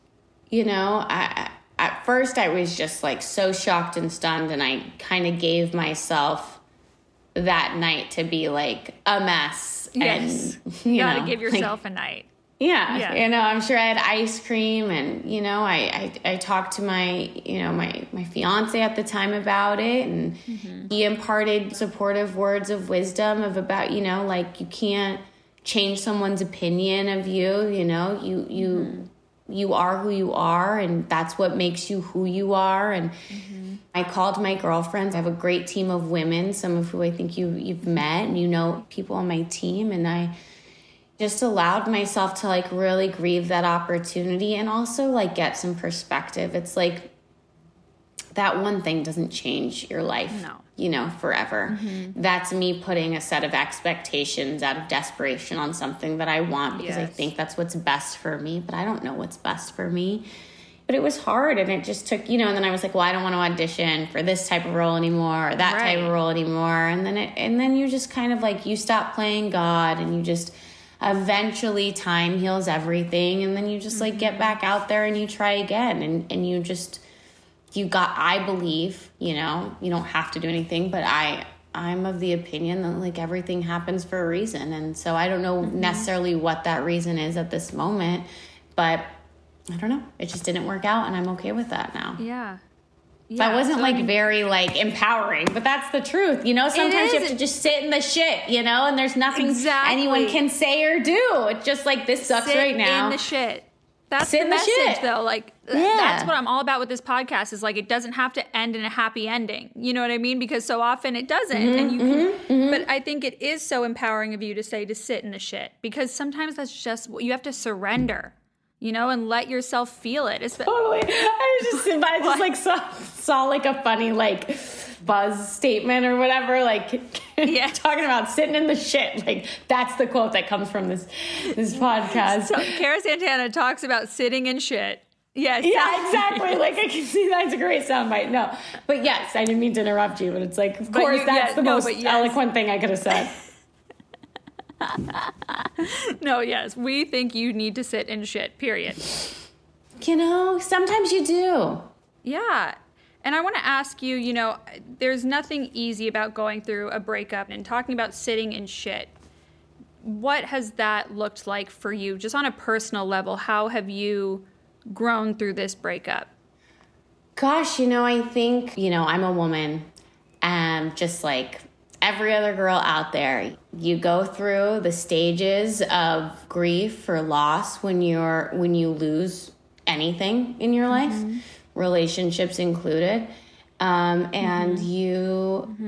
You know, I, at first I was just like so shocked and stunned, and I kind of gave myself that night to be like a mess. Yes, and, you, you gotta know, give yourself like, a night. Yeah, yeah, you know, I'm sure I had ice cream, and you know, I, I, I talked to my, you know, my, my fiance at the time about it, and mm-hmm. he imparted supportive words of wisdom of about, you know, like you can't change someone's opinion of you, you know, you you mm-hmm. you are who you are, and that's what makes you who you are. And mm-hmm. I called my girlfriends. I have a great team of women, some of who I think you you've met, and you know people on my team, and I just allowed myself to like really grieve that opportunity and also like get some perspective. It's like that one thing doesn't change your life, no. you know, forever. Mm-hmm. That's me putting a set of expectations out of desperation on something that I want because yes. I think that's what's best for me, but I don't know what's best for me. But it was hard, and it just took, you know, and then I was like, well, I don't want to audition for this type of role anymore or that right. type of role anymore. And then it, and then you just kind of like, you stop playing God, and you just... eventually time heals everything, and then you just like get back out there and you try again, and and you just you got I believe, you know, you don't have to do anything, but I I'm of the opinion that like everything happens for a reason. And so I don't know mm-hmm. necessarily what that reason is at this moment, but I don't know, it just didn't work out, and I'm okay with that now. Yeah. Yeah, that wasn't so like I mean, very like empowering, but that's the truth. You know, sometimes you have to just sit in the shit, you know, and there's nothing exactly. anyone can say or do. It's just like, this sucks sit right now. in the shit. That's sit the in message the shit. though. Like yeah. that's what I'm all about with this podcast is like, it doesn't have to end in a happy ending. You know what I mean? Because so often it doesn't. Mm-hmm, and you can, mm-hmm, mm-hmm. but I think it is so empowering of you to say to sit in the shit, because sometimes that's just what you have to surrender. You know, and let yourself feel it. It's totally. I was just, I just like saw, saw like a funny like buzz statement or whatever, like yeah. talking about sitting in the shit. Like that's the quote that comes from this this podcast. So Cara Santana talks about sitting in shit. Yes. Yeah, exactly. Like I can see that's a great soundbite. No, but yes, I didn't mean to interrupt you, but it's like, of but course, you, that's yeah, the no, most yes. eloquent thing I could have said. No, yes, we think you need to sit in shit, period. You know, sometimes you do. Yeah. And I want to ask you, you know, there's nothing easy about going through a breakup and talking about sitting in shit. What has that looked like for you, just on a personal level? How have you grown through this breakup? Gosh, you know, I think, you know, I'm a woman, and just like every other girl out there, you go through the stages of grief or loss when you're when you lose anything in your life, mm-hmm. relationships included, um, and mm-hmm. you mm-hmm.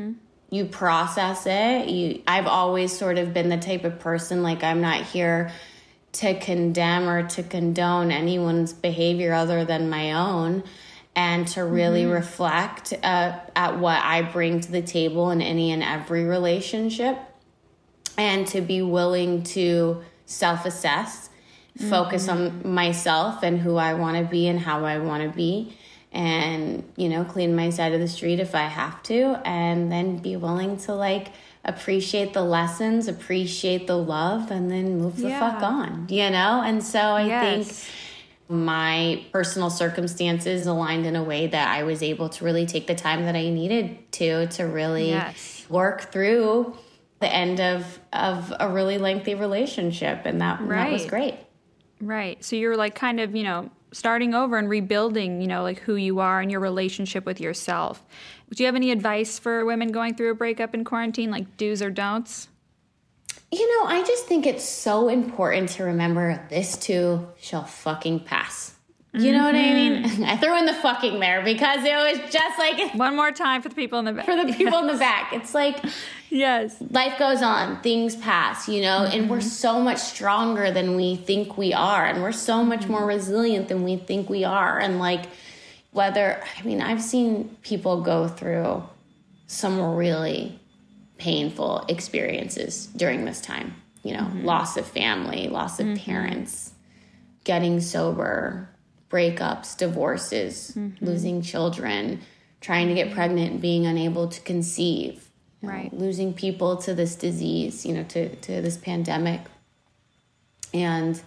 you process it. You, I've always sort of been the type of person, like, I'm not here to condemn or to condone anyone's behavior other than my own, and to really mm-hmm. reflect uh, at what I bring to the table in any and every relationship, and to be willing to self-assess, mm-hmm. focus on myself and who I want to be and how I want to be, and, you know, clean my side of the street if I have to, and then be willing to, like, appreciate the lessons, appreciate the love, and then move the yeah. fuck on, you know? And so I yes. think my personal circumstances aligned in a way that I was able to really take the time that I needed to, to really yes. work through the end of, of a really lengthy relationship. And that, right. that was great. Right. So you're like kind of, you know, starting over and rebuilding, you know, like who you are and your relationship with yourself. Do you have any advice for women going through a breakup in quarantine, like do's or don'ts? You know, I just think it's so important to remember this too shall fucking pass. You mm-hmm. know what I mean? I threw in the fucking there because it was just like... One more time for the people in the back. For the people yes. in the back. It's like... Yes. Life goes on. Things pass, you know? Mm-hmm. And we're so much stronger than we think we are. And we're so much more resilient than we think we are. And, like, whether... I mean, I've seen people go through some really painful experiences during this time. You know, mm-hmm. loss of family, loss of mm-hmm. parents, getting sober, breakups, divorces, mm-hmm. losing children, trying to get pregnant and being unable to conceive. Right. Know, losing people to this disease, you know, to, to this pandemic. And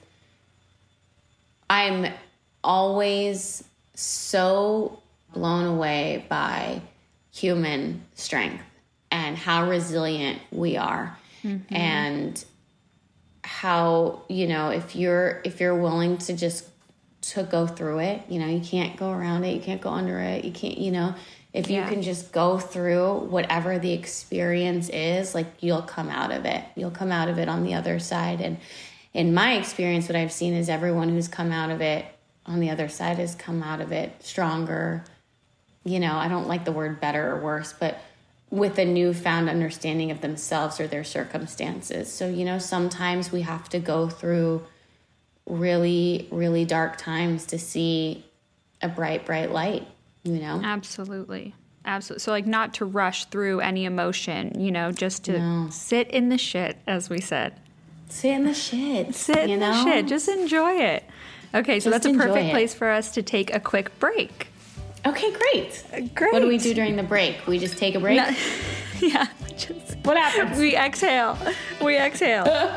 I'm always so blown away by human strength and how resilient we are. Mm-hmm. And how, you know, if you're if you're willing to just to go through it, you know, you can't go around it, you can't go under it, you can't, you know, if you yeah. can just go through whatever the experience is, like, you'll come out of it. You'll come out of it on the other side. And in my experience, what I've seen is everyone who's come out of it on the other side has come out of it stronger. You know, I don't like the word better or worse, but with a newfound understanding of themselves or their circumstances. So, you know, sometimes we have to go through really, really dark times to see a bright, bright light. You know? Absolutely. Absolutely. So, like, not to rush through any emotion, you know, just to no. sit in the shit, as we said. Sit in the shit. Sit you in know? the shit. Just enjoy it. Okay, so just that's a perfect it. place for us to take a quick break. Okay, great. Uh, great. What do we do during the break? We just take a break? No, yeah. Just, what happens? We exhale. We exhale.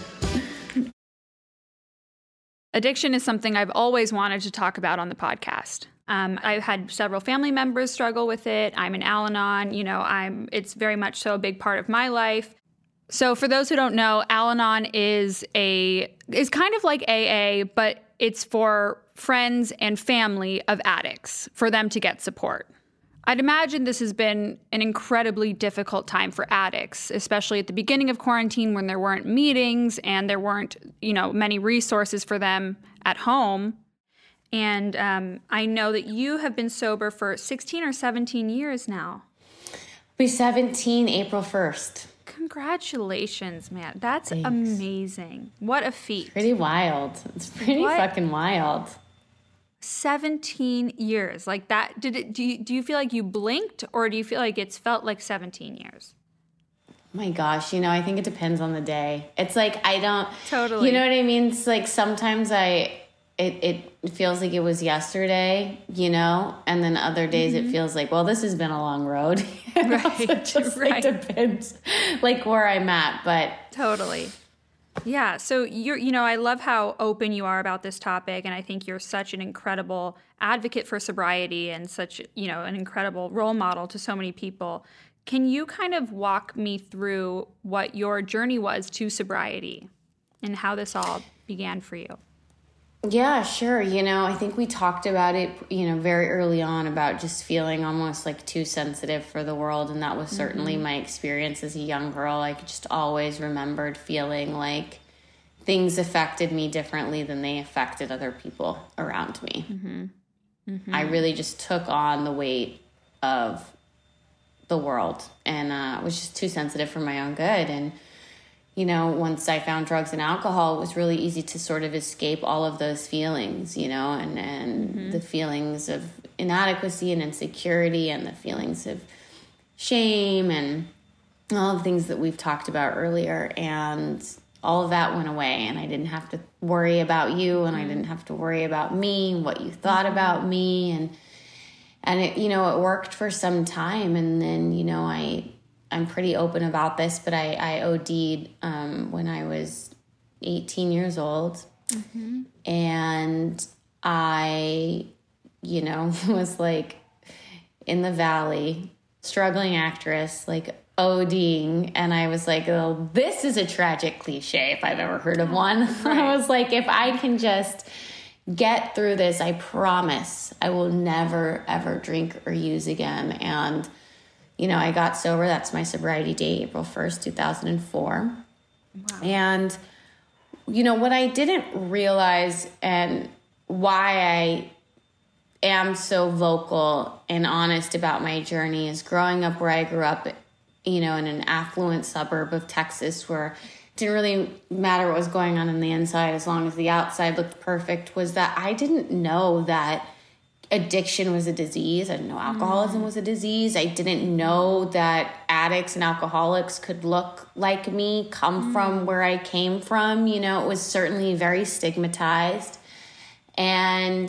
Addiction is something I've always wanted to talk about on the podcast. Um, I've had several family members struggle with it. I'm an Al-Anon. You know, I'm. It's very much so a big part of my life. So for those who don't know, Al-Anon is a is kind of like A A, but it's for friends and family of addicts, for them to get support. I'd imagine this has been an incredibly difficult time for addicts, especially at the beginning of quarantine when there weren't meetings and there weren't, you know, many resources for them at home. And um, I know that you have been sober for sixteen or seventeen years now. Be seventeen April first. Congratulations, man. That's Thanks. Amazing. What a feat. It's pretty wild. It's pretty what? fucking wild. seventeen years. Like that, did it, do you, do you feel like you blinked, or do you feel like it's felt like seventeen years? My gosh, you know, I think it depends on the day. It's like, I don't... Totally. You know what I mean? It's like sometimes I... It, it feels like it was yesterday, you know, and then other days mm-hmm. it feels like, well, this has been a long road. Right, so it just right. like, depends, like where I'm at, but totally, yeah. So you're, you know, I love how open you are about this topic, and I think you're such an incredible advocate for sobriety and such, you know, an incredible role model to so many people. Can you kind of walk me through what your journey was to sobriety and how this all began for you? Yeah, sure. You know, I think we talked about it, you know, very early on about just feeling almost like too sensitive for the world. And that was certainly mm-hmm. my experience as a young girl. I just always remembered feeling like things affected me differently than they affected other people around me. Mm-hmm. Mm-hmm. I really just took on the weight of the world, and uh, was just too sensitive for my own good. And, you know, once I found drugs and alcohol, it was really easy to sort of escape all of those feelings, you know, and, and mm-hmm. the feelings of inadequacy and insecurity and the feelings of shame and all the things that we've talked about earlier. And all of that went away, and I didn't have to worry about you, and I didn't have to worry about me, what you thought about me. And, and it, you know, it worked for some time. And then, you know, I, I'm pretty open about this, but I, I O D'd um, when I was eighteen years old. Mm-hmm. And I, you know, was like in the valley, struggling actress, like ODing, and I was like, oh, this is a tragic cliche if I've ever heard of one. Right. I was like, if I can just get through this, I promise I will never, ever drink or use again. And, you know, I got sober. That's my sobriety date, April first, two thousand four. Wow. And, you know, what I didn't realize and why I am so vocal and honest about my journey is growing up where I grew up, you know, in an affluent suburb of Texas where it didn't really matter what was going on in the inside as long as the outside looked perfect, was that I didn't know that addiction was a disease. I didn't know alcoholism was a disease. I didn't know that addicts and alcoholics could look like me, come mm. from where I came from. You know, it was certainly very stigmatized and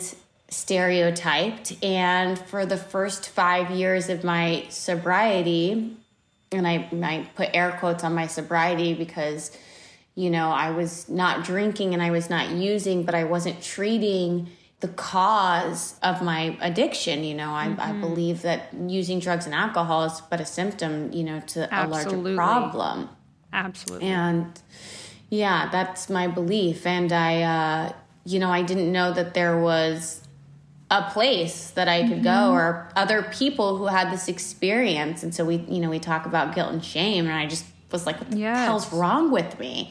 stereotyped. And for the first five years of my sobriety, and I, I put air quotes on my sobriety because, you know, I was not drinking and I was not using, but I wasn't treating the cause of my addiction. You know, I, mm-hmm. I believe that using drugs and alcohol is but a symptom, you know, to Absolutely. a larger problem. Absolutely. And yeah, that's my belief. And I, uh, you know, I didn't know that there was a place that I could mm-hmm. go, or other people who had this experience. And so we, you know, we talk about guilt and shame, and I just was like, what the yes. hell's wrong with me?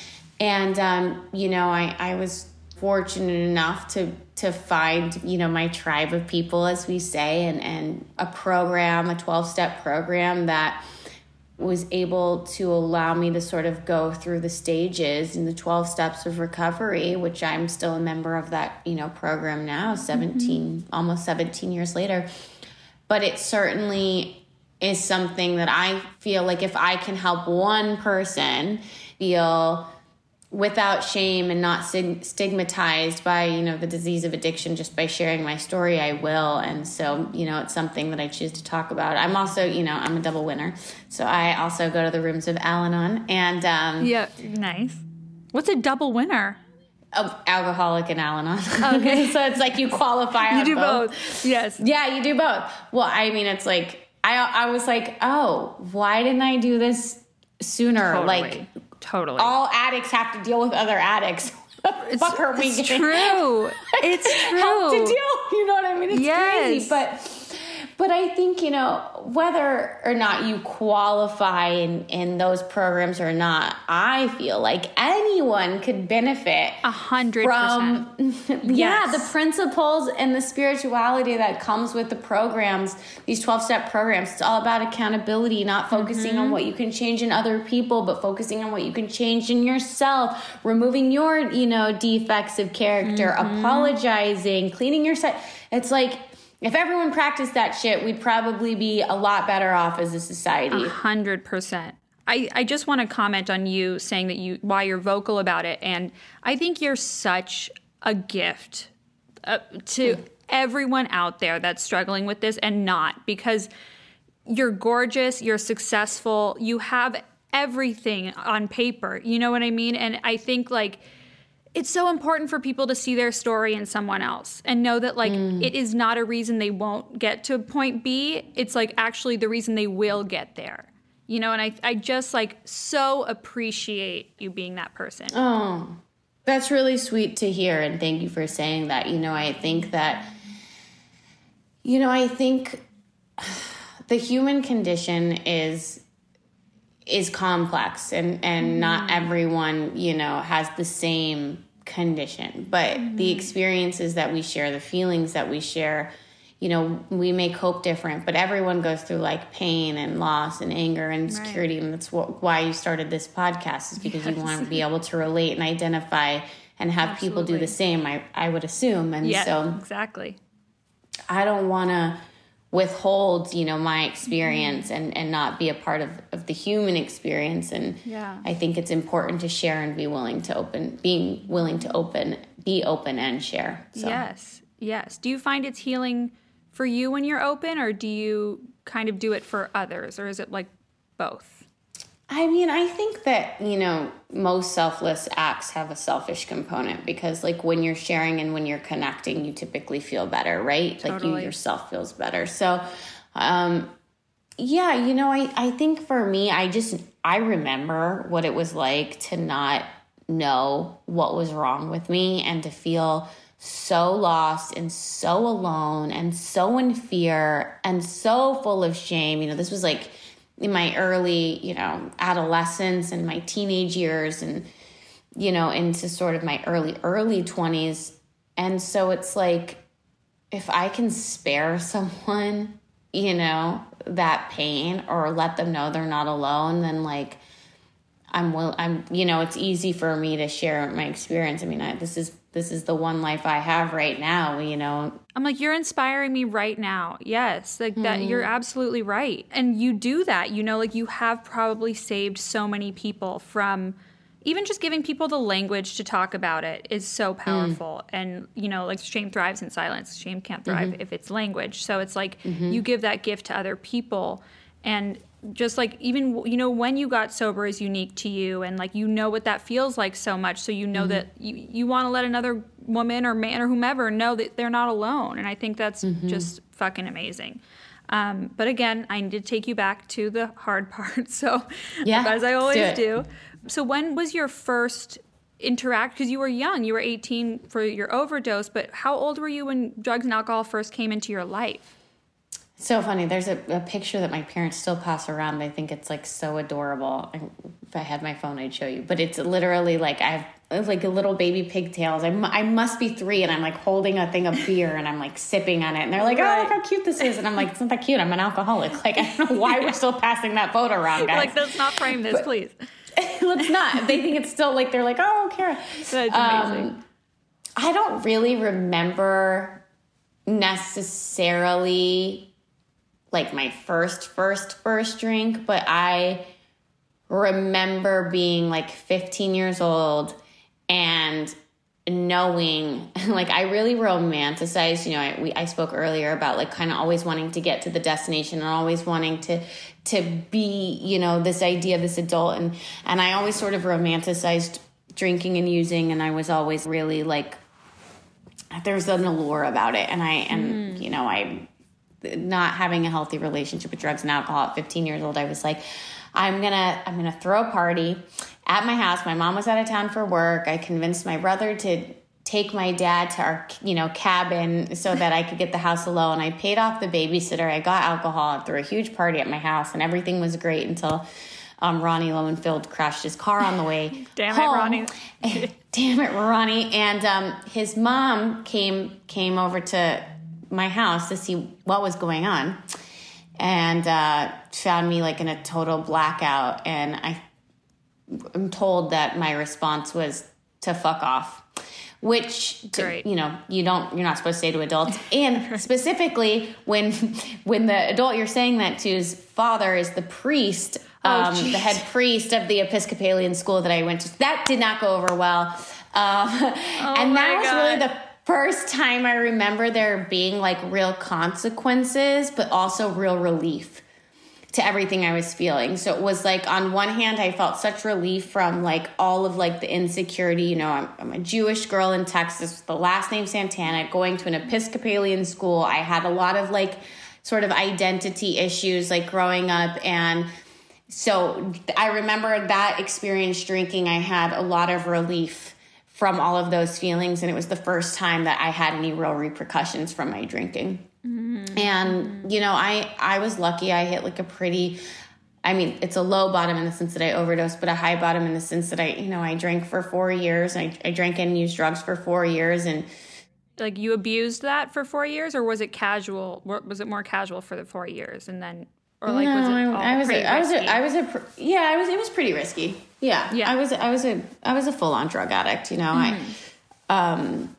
And, um, you know, I, I was fortunate enough to, to find, you know, my tribe of people, as we say, and, and a program, a twelve-step program that was able to allow me to sort of go through the stages in the twelve steps of recovery, which I'm still a member of that, you know, program now, seventeen, mm-hmm. almost seventeen years later. But it certainly is something that I feel like if I can help one person feel without shame and not stigmatized by, you know, the disease of addiction just by sharing my story, I will. And so, you know, it's something that I choose to talk about. I'm also, you know, I'm a double winner. So I also go to the rooms of Al-Anon. And um, yeah, nice. What's a double winner? Oh, alcoholic and Al-Anon. Okay. So it's like you qualify You on do both. both. Yes. Yeah, you do both. Well, I mean, it's like, I I was like, oh, why didn't I do this sooner? Totally. Like, Totally. all addicts have to deal with other addicts. What the fuck are we It's getting? true. It's true. Help to deal. You know what I mean? It's yes. crazy. But but I think, you know, whether or not you qualify in, in those programs or not, I feel like anyone could benefit A hundred from percent. yeah, Yes. the principles and the spirituality that comes with the programs, these twelve-step programs. It's all about accountability, not focusing mm-hmm. on what you can change in other people, but focusing on what you can change in yourself, removing your, you know, defects of character, mm-hmm. apologizing, cleaning your site. It's like, if everyone practiced that shit, we'd probably be a lot better off as a society. A hundred percent. I, I just want to comment on you saying that you why you're vocal about it. And I think you're such a gift uh, to mm. everyone out there that's struggling with this and not, because you're gorgeous, you're successful, you have everything on paper. You know what I mean? And I think like it's so important for people to see their story in someone else and know that like mm. it is not a reason they won't get to point B. It's like actually the reason they will get there. You know, and I I just like so appreciate you being that person. Oh, that's really sweet to hear. And thank you for saying that. You know, I think that, you know, I think the human condition is is complex, and, and mm-hmm. not everyone, you know, has the same condition, but mm-hmm. the experiences that we share, the feelings that we share, you know, we may cope different, but everyone goes through like pain and loss and anger and insecurity. Right. And that's what, why you started this podcast, is because yes. you want to be able to relate and identify and have Absolutely. people do the same, I, I would assume. And yeah, so exactly. I don't want to withhold, you know, my experience mm-hmm. and, and not be a part of, of the human experience. And yeah. I think it's important to share and be willing to open, being willing to open, be open and share. So. Yes. Yes. Do you find it's healing for you when you're open, or do you kind of do it for others, or is it like both? I mean, I think that, you know, most selfless acts have a selfish component, because like when you're sharing and when you're connecting, you typically feel better, right? Like totally. you yourself feels better. So, um, yeah, you know, I, I think for me, I just, I remember what it was like to not know what was wrong with me and to feel so lost and so alone and so in fear and so full of shame. You know, this was like in my early, you know, adolescence and my teenage years and, you know, into sort of my early, early twenties. And so it's like, if I can spare someone, you know, that pain or let them know they're not alone, then like, I'm will I'm, you know, it's easy for me to share my experience. I mean, I, this is, this is the one life I have right now, you know. I'm like, you're inspiring me right now. Yes, like mm-hmm. that. You're absolutely right. And you do that, you know, like you have probably saved so many people from even just giving people the language to talk about it is so powerful. Mm. And, you know, like shame thrives in silence. Shame can't thrive mm-hmm. if it's language. So it's like mm-hmm. you give that gift to other people. And just like even, you know, when you got sober is unique to you, and like, you know what that feels like so much. So, you know, mm-hmm. that you, you want to let another woman or man or whomever know that they're not alone. And I think that's mm-hmm. just fucking amazing. Um, but again, I need to take you back to the hard part. So yeah, as I always do, do. So when was your first interact? Because you were young, you were eighteen for your overdose, but how old were you when drugs and alcohol first came into your life? So funny. There's a, a picture that my parents still pass around. I think it's like so adorable. I, if I had my phone, I'd show you. But it's literally like I have like a little baby pigtails. I, I must be three, and I'm like holding a thing of beer, and I'm like sipping on it. And they're like, right. "Oh, look how cute this is!" And I'm like, "It's not that cute. I'm an alcoholic." Like, I don't know why we're still passing that photo around, guys. Like, let's not frame this, but, please. Let's not. They think it's still like they're like, "Oh, Kara." That's amazing. Um, I don't really remember necessarily like my first, first, first drink, but I remember being like fifteen years old and knowing, like, I really romanticized, you know, I, we, I spoke earlier about like kind of always wanting to get to the destination and always wanting to, to be, you know, this idea, this adult. And, and I always sort of romanticized drinking and using. And I was always really like, there's an allure about it. And I, and, mm. you know, I, not having a healthy relationship with drugs and alcohol at fifteen years old, I was like, I'm gonna, I'm gonna throw a party at my house. My mom was out of town for work. I convinced my brother to take my dad to our, you know, cabin so that I could get the house alone. I paid off the babysitter. I got alcohol and threw a huge party at my house, and everything was great until um, Ronnie Lowenfield crashed his car on the way Damn home. it, Ronnie. Damn it, Ronnie. And um, his mom came came over to my house to see what was going on, and uh, found me like in a total blackout. And I, I'm told that my response was to fuck off, which to, you know, you don't, you're not supposed to say to adults. And specifically when, when the adult you're saying that to's father is the priest, um, oh, the head priest of the Episcopalian school that I went to, that did not go over well. Um, oh and that was God. really the first time I remember there being like real consequences, but also real relief to everything I was feeling. So it was like, on one hand, I felt such relief from like all of like the insecurity. You know, I'm, I'm a Jewish girl in Texas, the last name Santana, going to an Episcopalian school. I had a lot of like sort of identity issues like growing up. And so I remember that experience drinking, I had a lot of relief from all of those feelings. And it was the first time that I had any real repercussions from my drinking. Mm-hmm. And, you know, I, I was lucky. I hit like a pretty, I mean, it's a low bottom in the sense that I overdosed, but a high bottom in the sense that I, you know, I drank for four years. I, I drank and used drugs for four years. And like you abused that for four years, or was it casual? Was it more casual for the four years, and then, or like no, was it all I was, pretty a, I was, risky? a, I was a, yeah, I was. It was pretty risky. Yeah, yeah. I was, I was a, I was a full on drug addict. You know, mm-hmm. I, um,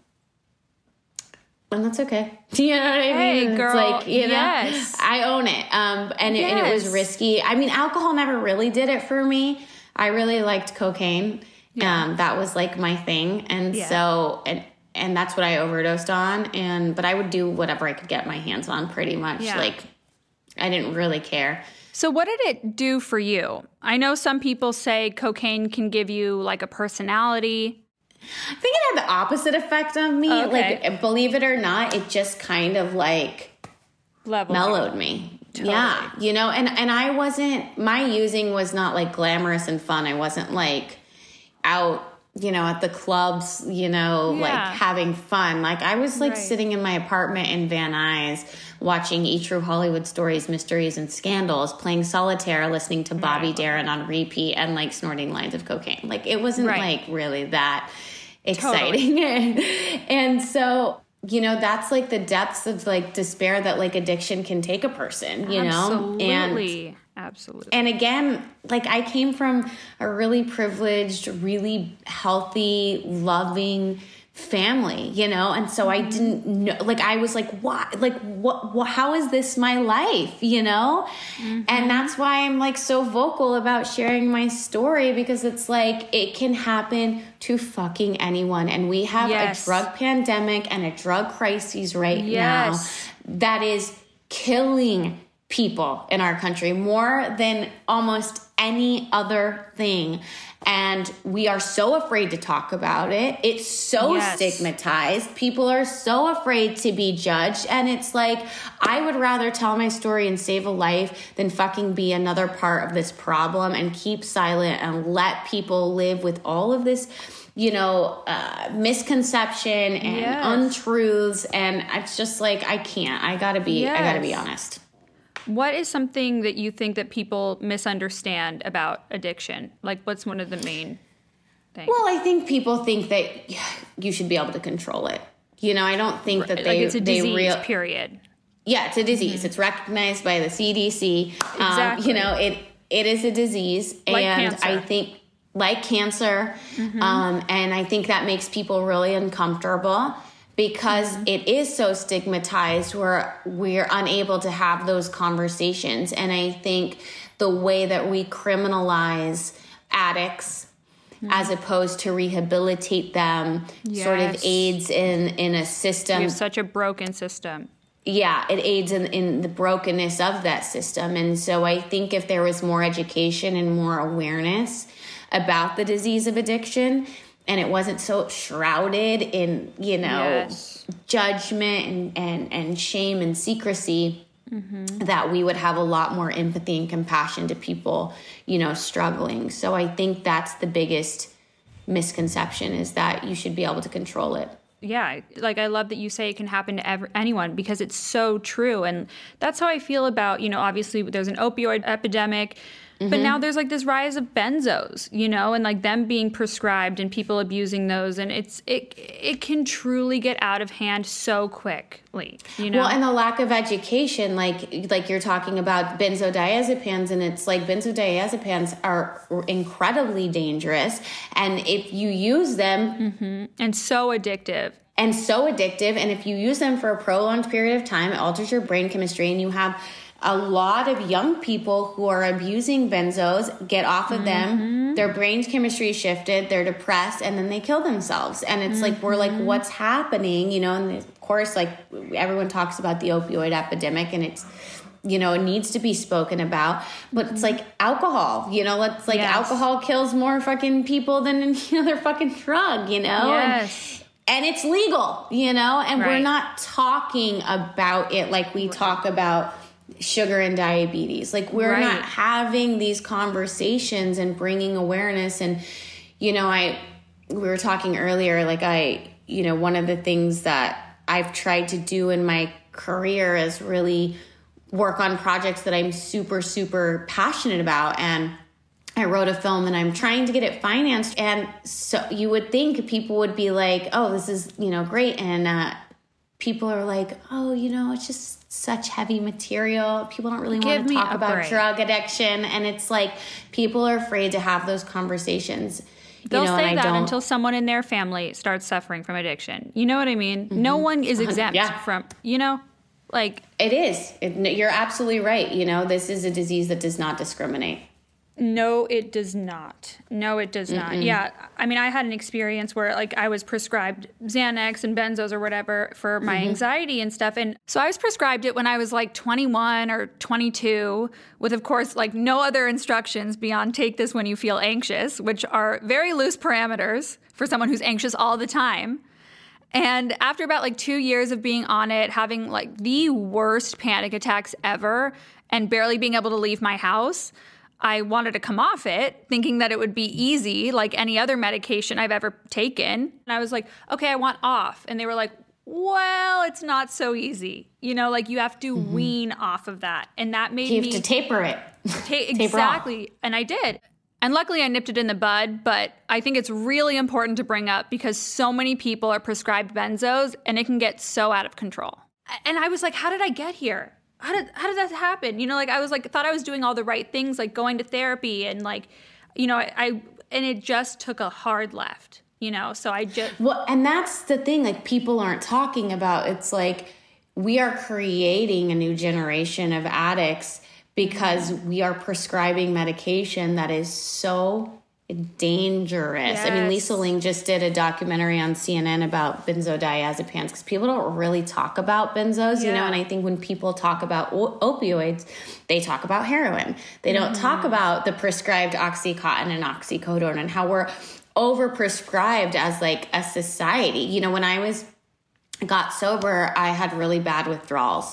and that's okay. You know what I mean? Hey, girl, it's like, you know, yes. I own it. Um, and it, yes. and it was risky. I mean, alcohol never really did it for me. I really liked cocaine. Yeah. Um, that was like my thing, and yeah. so and. And that's what I overdosed on. And, but I would do whatever I could get my hands on pretty much. Yeah. Like, I didn't really care. So what did it do for you? I know some people say cocaine can give you like a personality. I think it had the opposite effect on me. Okay. Like, believe it or not, it just kind of like Leveled mellowed me. Totally. Yeah. You know, and, and I wasn't, my using was not like glamorous and fun. I wasn't like out, you know, at the clubs, you know, yeah. like having fun. Like I was like right. sitting in my apartment in Van Nuys watching E! True Hollywood Stories, Mysteries, and Scandals, playing solitaire, listening to Bobby right. Darin on repeat, and like snorting lines of cocaine. Like it wasn't right. like really that exciting. Totally. And so, you know, that's like the depths of like despair that like addiction can take a person, you Absolutely. know? And Absolutely. And again, like I came from a really privileged, really healthy, loving family, you know? And so mm-hmm. I didn't know, like, I was like, what, like, what, what how is this my life, you know? Mm-hmm. And that's why I'm like so vocal about sharing my story, because it's like, it can happen to fucking anyone. And we have yes. a drug pandemic and a drug crisis right yes. now that is killing people in our country more than almost any other thing. And we are so afraid to talk about it. It's so yes. stigmatized. People are so afraid to be judged. And it's like, I would rather tell my story and save a life than fucking be another part of this problem and keep silent and let people live with all of this, you know, uh, misconception and yes. untruths. And it's just like, I can't, I gotta be, yes. I gotta be honest. What is something that you think that people misunderstand about addiction? Like, what's one of the main things? Well, I think people think that you should be able to control it. You know, I don't think that they... Like it's a they disease, real, period. Yeah, it's a disease. Mm-hmm. It's recognized by the C D C. Exactly. Um, you know, it it is a disease. Like and cancer. I think, like cancer, mm-hmm. um, and I think that makes people really uncomfortable, because mm-hmm. it is so stigmatized where we're unable to have those conversations. And I think the way that we criminalize addicts mm-hmm. as opposed to rehabilitate them yes. sort of aids in, in a system. We have such a broken system. Yeah, it aids in, in the brokenness of that system. And so I think if there was more education and more awareness about the disease of addiction, and it wasn't so shrouded in, you know, yes. judgment and, and, and shame and secrecy, mm-hmm. that we would have a lot more empathy and compassion to people, you know, struggling. So I think that's the biggest misconception, is that you should be able to control it. Yeah, like I love that you say it can happen to ever, anyone, because it's so true. And that's how I feel about, you know, obviously there's an opioid epidemic. But mm-hmm. now there's like this rise of benzos, you know, and like them being prescribed and people abusing those. And it's it it can truly get out of hand so quickly, you know. Well, and the lack of education, like like you're talking about benzodiazepines, and it's like benzodiazepines are incredibly dangerous. And if you use them... Mm-hmm. And so addictive. And so addictive. And if you use them for a prolonged period of time, it alters your brain chemistry, and you have... a lot of young people who are abusing benzos get off of mm-hmm. them, their brain chemistry shifted, they're depressed, and then they kill themselves. And it's mm-hmm. like, we're like, what's happening? You know, and of course, like everyone talks about the opioid epidemic, and it's, you know, it needs to be spoken about, but mm-hmm. it's like alcohol, you know, it's like yes. alcohol kills more fucking people than any other fucking drug, you know? Yes. And, and it's legal, you know, and right. we're not talking about it like we talk about sugar and diabetes. Like we're right. not having these conversations and bringing awareness. And, you know, I, we were talking earlier, like I, you know, one of the things that I've tried to do in my career is really work on projects that I'm super, super passionate about. And I wrote a film and I'm trying to get it financed. And so you would think people would be like, oh, this is, you know, great. And, uh, people are like, oh, you know, it's just such heavy material. People don't really Give want to me talk a about break. drug addiction. And it's like, people are afraid to have those conversations. They'll you know, say and I that don't, until someone in their family starts suffering from addiction. You know what I mean? Mm-hmm. No one is exempt yeah. from, you know, like. It is. It, you're absolutely right. You know, this is a disease that does not discriminate. No, it does not. No, it does not. Mm-mm. Yeah. I mean, I had an experience where like I was prescribed Xanax and benzos or whatever for my mm-hmm. anxiety and stuff. And so I was prescribed it when I was like twenty-one or twenty-two with, of course, like no other instructions beyond take this when you feel anxious, which are very loose parameters for someone who's anxious all the time. And after about like two years of being on it, having like the worst panic attacks ever and barely being able to leave my house, I wanted to come off it, thinking that it would be easy, like any other medication I've ever taken. And I was like, okay, I want off. And they were like, well, it's not so easy. You know, like you have to mm-hmm. wean off of that. And that made me... You have to taper it. Ta- exactly. Taper and I did. And luckily I nipped it in the bud, but I think it's really important to bring up because so many people are prescribed benzos and it can get so out of control. And I was like, how did I get here? How did how did that happen? You know, like I was like thought I was doing all the right things, like going to therapy and like, you know, I, I and it just took a hard left, you know. So I just well, and that's the thing, like people aren't talking about. It's like we are creating a new generation of addicts because we are prescribing medication that is so dangerous. Yes. I mean, Lisa Ling just did a documentary on C N N about benzodiazepines because people don't really talk about benzos, yeah. you know, and I think when people talk about o- opioids, they talk about heroin. They don't mm-hmm. talk about the prescribed Oxycontin and oxycodone and how we're overprescribed as like a society. You know, when I was got sober, I had really bad withdrawals.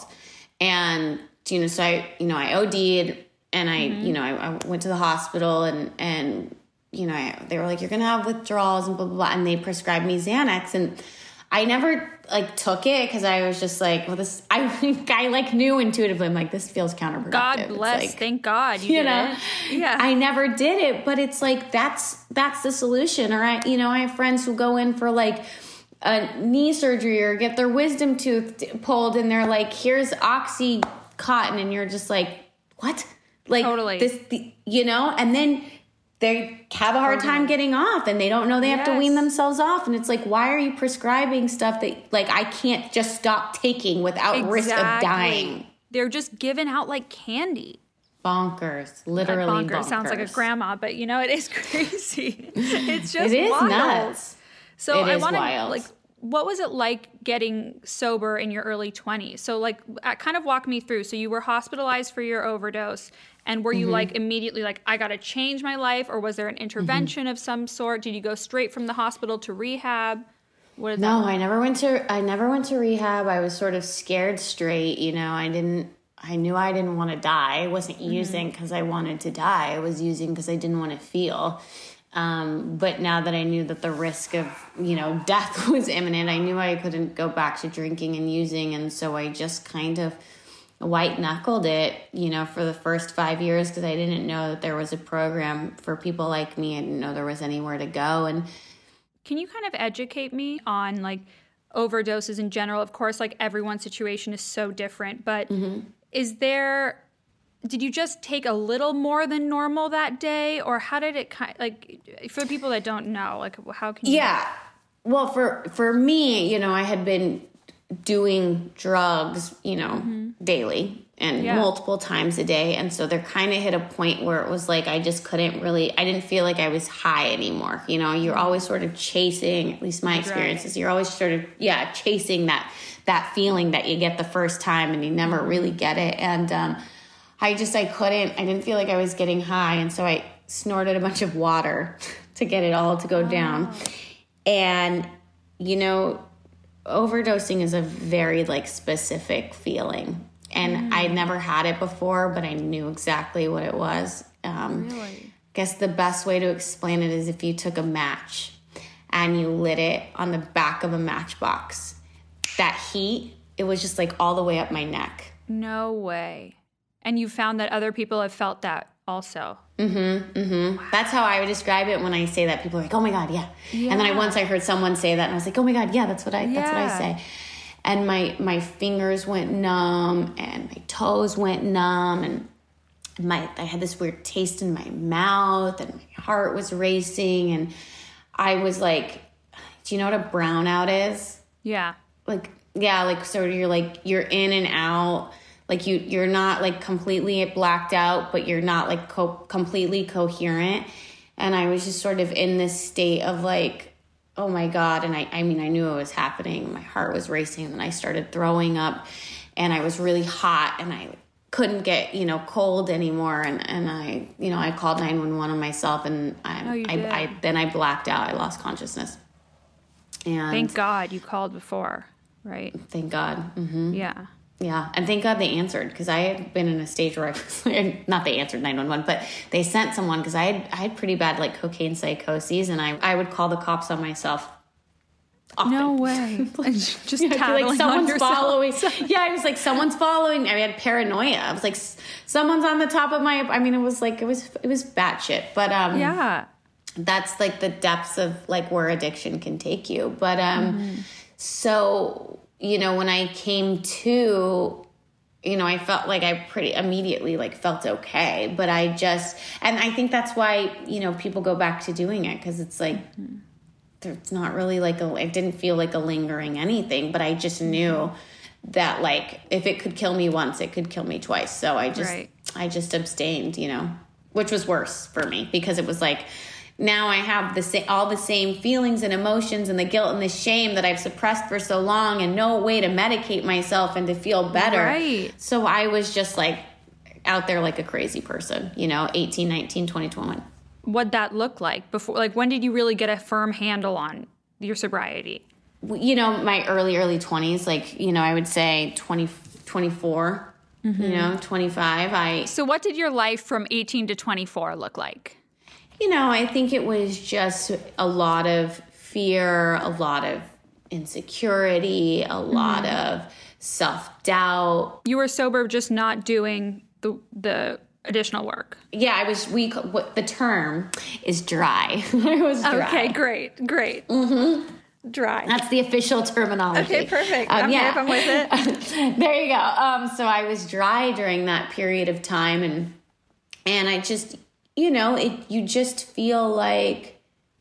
And, you know, so I, you know, I O D'd and I, mm-hmm. you know, I, I went to the hospital and, and, you know, I, they were like, you're going to have withdrawals and blah, blah, blah. And they prescribed me Xanax. And I never like took it because I was just like, well, this, I think I like knew intuitively. I'm like, this feels counterproductive. God bless. Like, thank God you, you did know, it. Yeah. I never did it, but it's like, that's, that's the solution. Or I, you know, I have friends who go in for like a knee surgery or get their wisdom tooth pulled and they're like, here's Oxycontin. And you're just like, what? Like totally. this, the, you know, and then they have a hard time getting off and they don't know they have yes. to wean themselves off. And it's like, why are you prescribing stuff that like I can't just stop taking without exactly. risk of dying? They're just given out like candy. Bonkers. Literally bonkers. bonkers. Sounds like a grandma, but you know, it is crazy. It's just it is wild. nuts. So it I is want to wild. like, what was it like getting sober in your early twenties? So like, kind of walk me through. So you were hospitalized for your overdose. And were you mm-hmm. like immediately like, I got to change my life? Or was there an intervention mm-hmm. of some sort? Did you go straight from the hospital to rehab? What did no, that I never went to, I never went to rehab. I was sort of scared straight. You know, I didn't, I knew I didn't want to die. I wasn't mm-hmm. using because I wanted to die. I was using because I didn't want to feel. Um, but now that I knew that the risk of, you know, death was imminent, I knew I couldn't go back to drinking and using. And so I just kind of white knuckled it, you know, for the first five years because I didn't know that there was a program for people like me. I didn't know there was anywhere to go. And can you kind of educate me on like overdoses in general? Of course, like everyone's situation is so different, but mm-hmm. is there, did you just take a little more than normal that day? Or how did it kind like, for people that don't know, like how can you? Yeah. Well, for, for me, you know, I had been doing drugs, you know, mm-hmm. daily and yeah. multiple times a day. And so there kind of hit a point where it was like, I just couldn't really, I didn't feel like I was high anymore. You know, you're always sort of chasing, at least my experiences, you're always sort of, yeah, chasing that, that feeling that you get the first time and you never really get it. And, um, I just, I couldn't, I didn't feel like I was getting high. And so I snorted a bunch of water to get it all to go oh. down. And, you know, overdosing is a very like specific feeling. And mm. I'd never had it before, but I knew exactly what it was. Um, really? I guess the best way to explain it is if you took a match and you lit it on the back of a matchbox, that heat, it was just like all the way up my neck. No way. And you found that other people have felt that also. Mm-hmm, mm-hmm. Wow. That's how I would describe it when I say that. People are like, oh my God, yeah. yeah. And then I once I heard someone say that and I was like, oh my God, yeah, that's what I, yeah. that's what I say. and my, my fingers went numb and my toes went numb, and my, I had this weird taste in my mouth, and my heart was racing, and I was like, do you know what a brownout is? Yeah. Like, yeah, like, so you're like, you're in and out. Like you, you're not like completely blacked out, but you're not like co- completely coherent. And I was just sort of in this state of like, oh my God. And I, I mean, I knew it was happening. My heart was racing, and then I started throwing up, and I was really hot, and I couldn't get, you know, cold anymore. And, and I, you know, I called nine one one on myself, and I, oh, you I, did. I, then I blacked out. I lost consciousness. And thank God you called before, right? Thank God. Mm-hmm. Yeah. Yeah, and thank God they answered, because I had been in a stage where I was like, not they answered nine one one, but they sent someone, because I had I had pretty bad like cocaine psychoses, and I, I would call the cops on myself often. No way. Just yeah, tattling like someone's on following. Yeah, I was like, someone's following me. I had paranoia. I was like, someone's on the top of my. I mean, it was like it was it was batshit, but um, yeah, that's like the depths of like where addiction can take you. But um, mm-hmm. so. You know, when I came to, you know, I felt like I pretty immediately like felt okay, but I just, and I think that's why, you know, people go back to doing it, because it's like, mm-hmm. it's not really like a, it didn't feel like a lingering anything, but I just knew that like, if it could kill me once, it could kill me twice. So I just, right. I just abstained, you know, which was worse for me, because it was like, now I have the sa- all the same feelings and emotions and the guilt and the shame that I've suppressed for so long, and no way to medicate myself and to feel better. Right. So I was just like out there like a crazy person, you know, eighteen, nineteen, twenty, twenty-one. What'd that look like before? Like, when did you really get a firm handle on your sobriety? You know, my early, early twenties, like, you know, I would say twenty, twenty-four, mm-hmm. you know, twenty-five. I. So what did your life from eighteen to twenty-four look like? You know, I think it was just a lot of fear, a lot of insecurity, a lot mm-hmm. of self-doubt. You were sober, just not doing the the additional work. Yeah, I was, we, what the term is dry. I was dry. Okay, great, great. Mm-hmm. Dry. That's the official terminology. Okay, perfect. Um, I'm yeah. hip, I'm with it. There you go. Um, so I was dry during that period of time, and and I just... You know, it. You just feel like,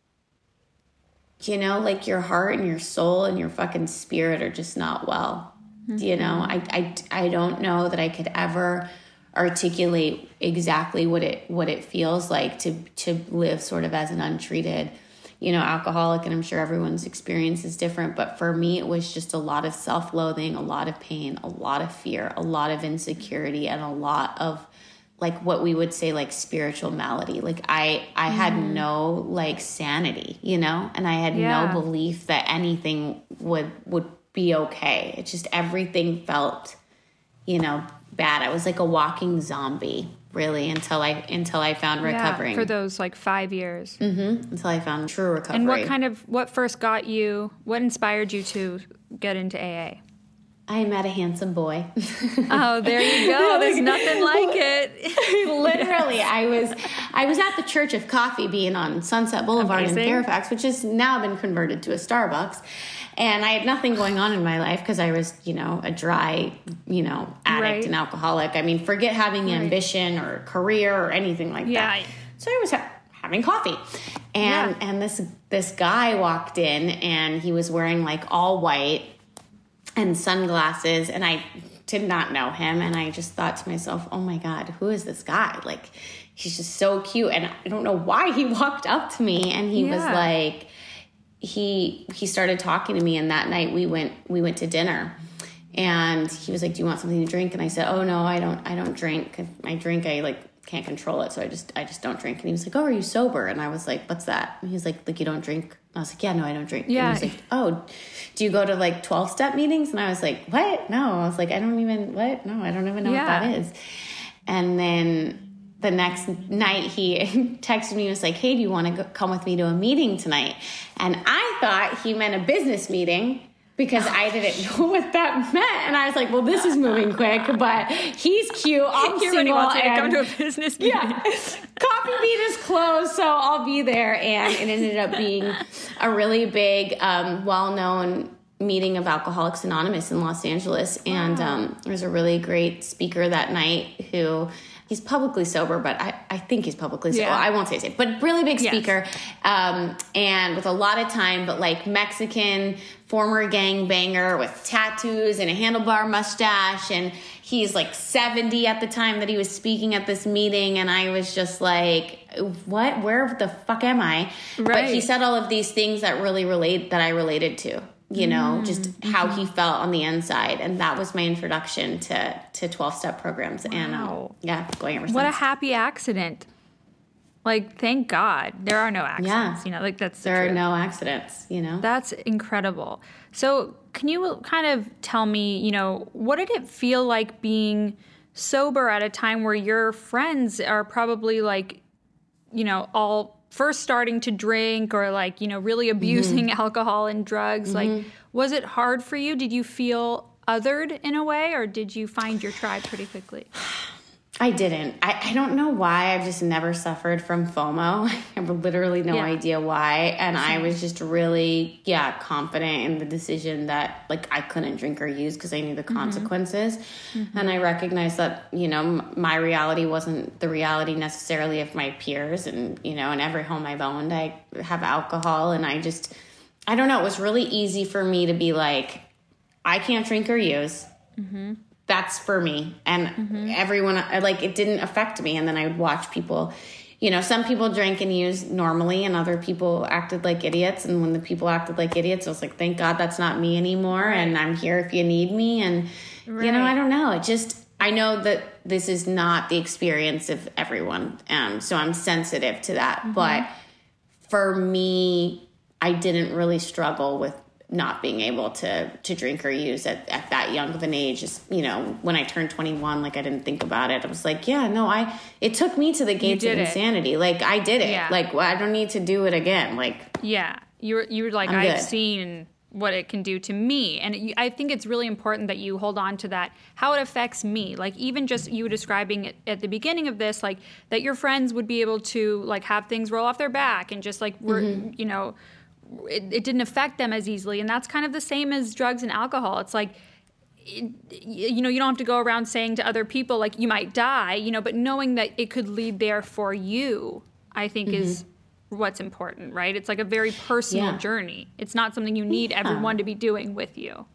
you know, like your heart and your soul and your fucking spirit are just not well. Mm-hmm. You know, I, I, I don't know that I could ever articulate exactly what it what it feels like to to live sort of as an untreated, you know, alcoholic. And I'm sure everyone's experience is different. But for me, it was just a lot of self-loathing, a lot of pain, a lot of fear, a lot of insecurity, and a lot of like what we would say like spiritual malady. Like I, I had mm. no like sanity, you know, and I had yeah. no belief that anything would, would be okay. It just, everything felt, you know, bad. I was like a walking zombie really until I, until I found recovering. Yeah, for those like five years. Mm-hmm. Until I found true recovery. And what kind of, what first got you, what inspired you to get into A A? I met a handsome boy. Oh, there you go. There's nothing like it. Literally, I was I was at the Church of Coffee Bean on Sunset Boulevard Amazing. in Fairfax, which has now been converted to a Starbucks. And I had nothing going on in my life because I was, you know, a dry, you know, addict right. and alcoholic. I mean, forget having right. ambition or career or anything like yeah. that. So I was ha- having coffee. And yeah. and this this guy walked in, and he was wearing like all white and sunglasses, and I did not know him, and I just thought to myself, oh my God, who is this guy? Like, he's just so cute, and I don't know why he walked up to me, and he yeah. was like, he he started talking to me, and that night we went we went to dinner, and he was like, do you want something to drink? And I said, oh no, I don't I don't drink. If I drink, I like can't control it, so I just I just don't drink. And he was like, oh, are you sober? And I was like, what's that? And he was like, like you don't drink? I was like, yeah, no, I don't drink. Yeah. And he was like, oh, do you go to like twelve-step meetings? And I was like, what? No. I was like, I don't even, what? No, I don't even know yeah. what that is. And then the next night he texted me and was like, hey, do you want to go, come with me to a meeting tonight? And I thought he meant a business meeting, because I didn't know what that meant. And I was like, well, this is moving quick, but he's cute. I'm He really wants me to come to a business meeting. Yeah. Coffee Bean is closed, so I'll be there. And it ended up being a really big, um, well-known meeting of Alcoholics Anonymous in Los Angeles. Wow. And um, there was a really great speaker that night who, he's publicly sober, but I, I think he's publicly sober. Yeah. Well, I won't say safe, but really big speaker. Yes. Um, and with a lot of time, but like Mexican, former gangbanger with tattoos and a handlebar mustache. And he's like seventy at the time that he was speaking at this meeting. And I was just like, what, where the fuck am I? Right. But he said all of these things that really relate, that I related to. You know, mm-hmm. just how he felt on the inside. And that was my introduction to, to twelve-step programs. Wow. And um, yeah, going ever since. What a happy accident. Like, thank God. There are no accidents. Yeah. You know, like that's the There truth. are no accidents, you know. That's incredible. So can you kind of tell me, you know, what did it feel like being sober at a time where your friends are probably like, you know, all first starting to drink or like, you know, really abusing mm-hmm. alcohol and drugs? Mm-hmm. Like, was it hard for you? Did you feel othered in a way, or did you find your tribe pretty quickly? I didn't. I, I don't know why. I've just never suffered from FOMO. I have literally no yeah. idea why. And I was just really, yeah, confident in the decision that, like, I couldn't drink or use because I knew the consequences. Mm-hmm. And I recognized that, you know, m- my reality wasn't the reality necessarily of my peers. And, you know, in every home I've owned, I have alcohol. And I just, I don't know. It was really easy for me to be like, I can't drink or use. Mm-hmm. That's for me. And mm-hmm. everyone, like, it didn't affect me. And then I would watch people, you know, some people drank and used normally and other people acted like idiots. And when the people acted like idiots, I was like, thank God that's not me anymore. Right. And I'm here if you need me. And, right. you know, I don't know. It just, I know that this is not the experience of everyone. Um, so I'm sensitive to that. Mm-hmm. But for me, I didn't really struggle with not being able to to drink or use at, at that young of an age. Just, you know, when I turned twenty-one, like, I didn't think about it. I was like, yeah, no, I, it took me to the gates of insanity. It. Like, I did it. Yeah. Like, well, I don't need to do it again. Like, yeah, you're, you're like, I'm I've good. seen what it can do to me. And it, I think it's really important that you hold on to that, how it affects me. Like, even just you describing it at the beginning of this, like, that your friends would be able to, like, have things roll off their back and just, like, we're, mm-hmm. you know, It, it didn't affect them as easily. And that's kind of the same as drugs and alcohol. It's like, it, you know, you don't have to go around saying to other people, like, you might die, you know, but knowing that it could lead there for you, I think mm-hmm. is what's important, right? It's like a very personal yeah. journey. It's not something you need yeah. everyone to be doing with you.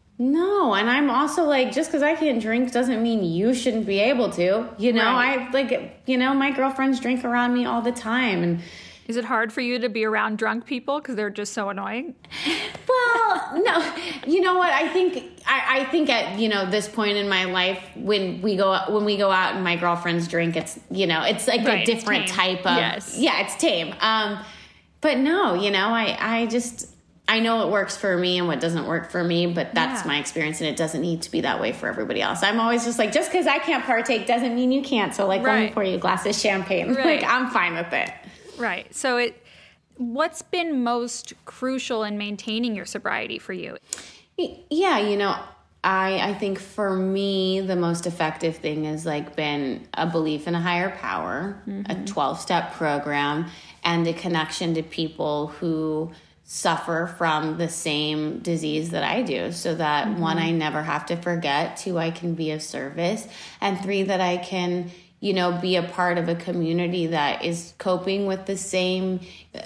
No, and I'm also like, just because I can't drink doesn't mean you shouldn't be able to. You know, right. I, like, you know, my girlfriends drink around me all the time, and is it hard for you to be around drunk people because they're just so annoying? Well, no. You know what? I think I, I think at, you know, this point in my life, when we go when we go out and my girlfriends drink, it's, you know, it's like right, a different type of yes. yeah, it's tame. Um, but no, you know, I I just I know what works for me and what doesn't work for me, but that's yeah. my experience, and it doesn't need to be that way for everybody else. I'm always just like, just because I can't partake doesn't mean you can't. So, like, right. let me pour you a glass of champagne. Right. Like, I'm fine with it. Right. So it, what's been most crucial in maintaining your sobriety for you? Yeah, you know, I I think for me, the most effective thing has, like, been a belief in a higher power, mm-hmm. a twelve-step program, and a connection to people who suffer from the same disease that I do, so that mm-hmm. one, I never have to forget, two, I can be of service, and three, that I can, you know, be a part of a community that is coping with the same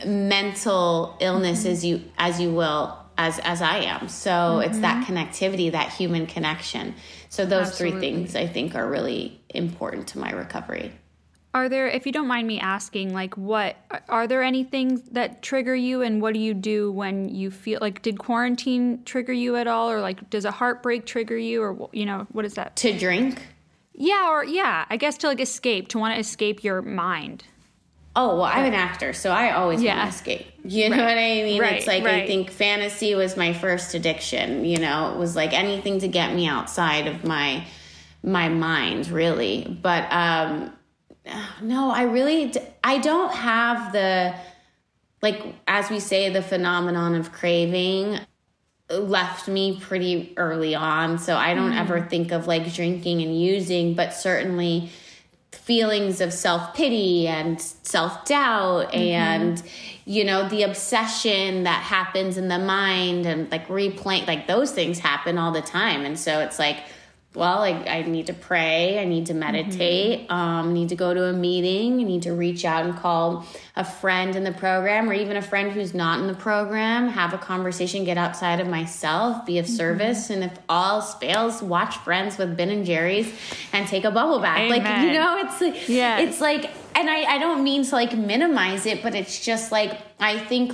mental illness mm-hmm. as you, as you will, as, as I am. So mm-hmm. it's that connectivity, that human connection. So those Absolutely. three things I think are really important to my recovery. Are there, if you don't mind me asking, like, what, are there any things that trigger you, and what do you do when you feel, like, did quarantine trigger you at all? Or, like, does a heartbreak trigger you, or, you know, what is that? To drink? Yeah, or yeah, I guess to, like, escape, to want to escape your mind. Oh, well, I'm an actor, so I always yeah. want to escape. You know right. what I mean? Right. It's like, right. I think fantasy was my first addiction. You know, it was like anything to get me outside of my my mind, really. But um, no, I really, I don't have the, like, as we say, the phenomenon of craving left me pretty early on. So I don't mm. ever think of, like, drinking and using, but certainly feelings of self-pity and self-doubt mm-hmm. and, you know, the obsession that happens in the mind and like replaying, like those things happen all the time. And so it's like, well, I, I need to pray. I need to meditate. Mm-hmm. Um, need to go to a meeting. I need to reach out and call a friend in the program or even a friend who's not in the program, have a conversation, get outside of myself, be of mm-hmm. service. And if all else fails, watch Friends with Ben and Jerry's and take a bubble bath. Amen. Like, you know, it's like, yes. it's like, and I, I don't mean to like minimize it, but it's just like, I think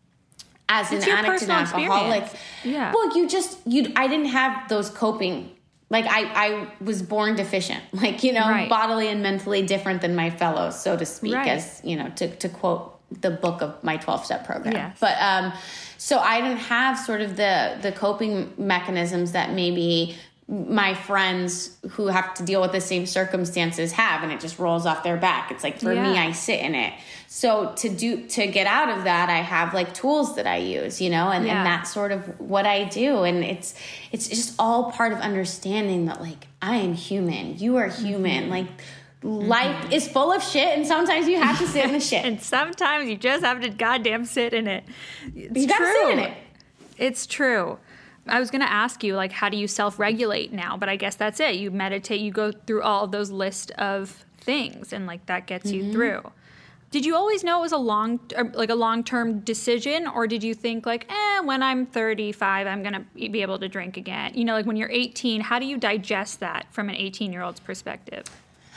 as it's an addict and alcoholic, experience. yeah. well, you just, you, I didn't have those coping Like I, I was born deficient, like, you know, right. bodily and mentally different than my fellows, so to speak, right. as, you know, to, to quote the book of my twelve-step program. Yes. But um, so I didn't have sort of the, the coping mechanisms that maybe my friends who have to deal with the same circumstances have, and it just rolls off their back. It's like, for yeah. me, I sit in it. So to do, to get out of that, I have like tools that I use, you know, and, yeah. and that's sort of what I do. And it's, it's just all part of understanding that like, I am human, you are human. Mm-hmm. Like life mm-hmm. is full of shit. And sometimes you have to sit in the shit. And sometimes you just have to goddamn sit in it. It's you gotta true. sit in it. It's true. I was going to ask you, like, how do you self-regulate now? But I guess that's it. You meditate, you go through all of those list of things, and, like, that gets mm-hmm. you through. Did you always know it was a long, or, like, a long-term decision, or did you think, like, eh, when I'm thirty-five, I'm going to be able to drink again? You know, like, when you're eighteen, how do you digest that from an eighteen-year-old's perspective?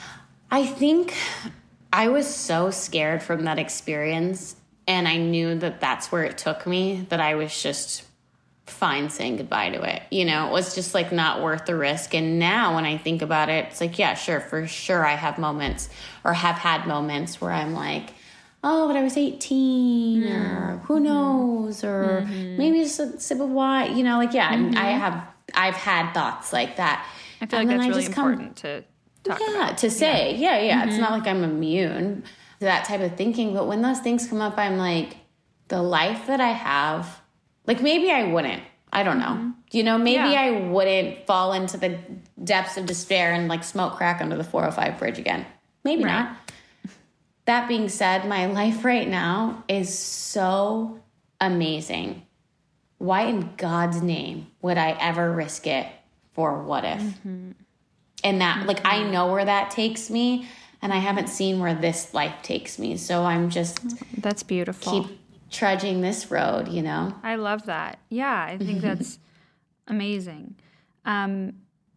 I think I was so scared from that experience, and I knew that that's where it took me, that I was just fine saying goodbye to it. You know, it was just like not worth the risk. And now when I think about it, it's like, yeah, sure, for sure I have moments or have had moments where I'm like, oh, but I was eighteen mm-hmm. or who knows, or mm-hmm. maybe just a sip of wine, you know, like, yeah, mm-hmm. I have, I've had thoughts like that. I feel and like that's really important come, to talk yeah, about. to say, yeah, yeah, yeah. Mm-hmm. It's not like I'm immune to that type of thinking, but when those things come up, I'm like, the life that I have, like maybe I wouldn't. I don't know. Mm-hmm. You know, maybe yeah. I wouldn't fall into the depths of despair and like smoke crack under the four oh five bridge again. Maybe right. not. That being said, my life right now is so amazing. Why in God's name would I ever risk it for what if? Mm-hmm. And that, mm-hmm. like, I know where that takes me, and I haven't seen where this life takes me. So I'm just... That's beautiful. Keep trudging this road, you know? I love that. Yeah, I think that's amazing. Um,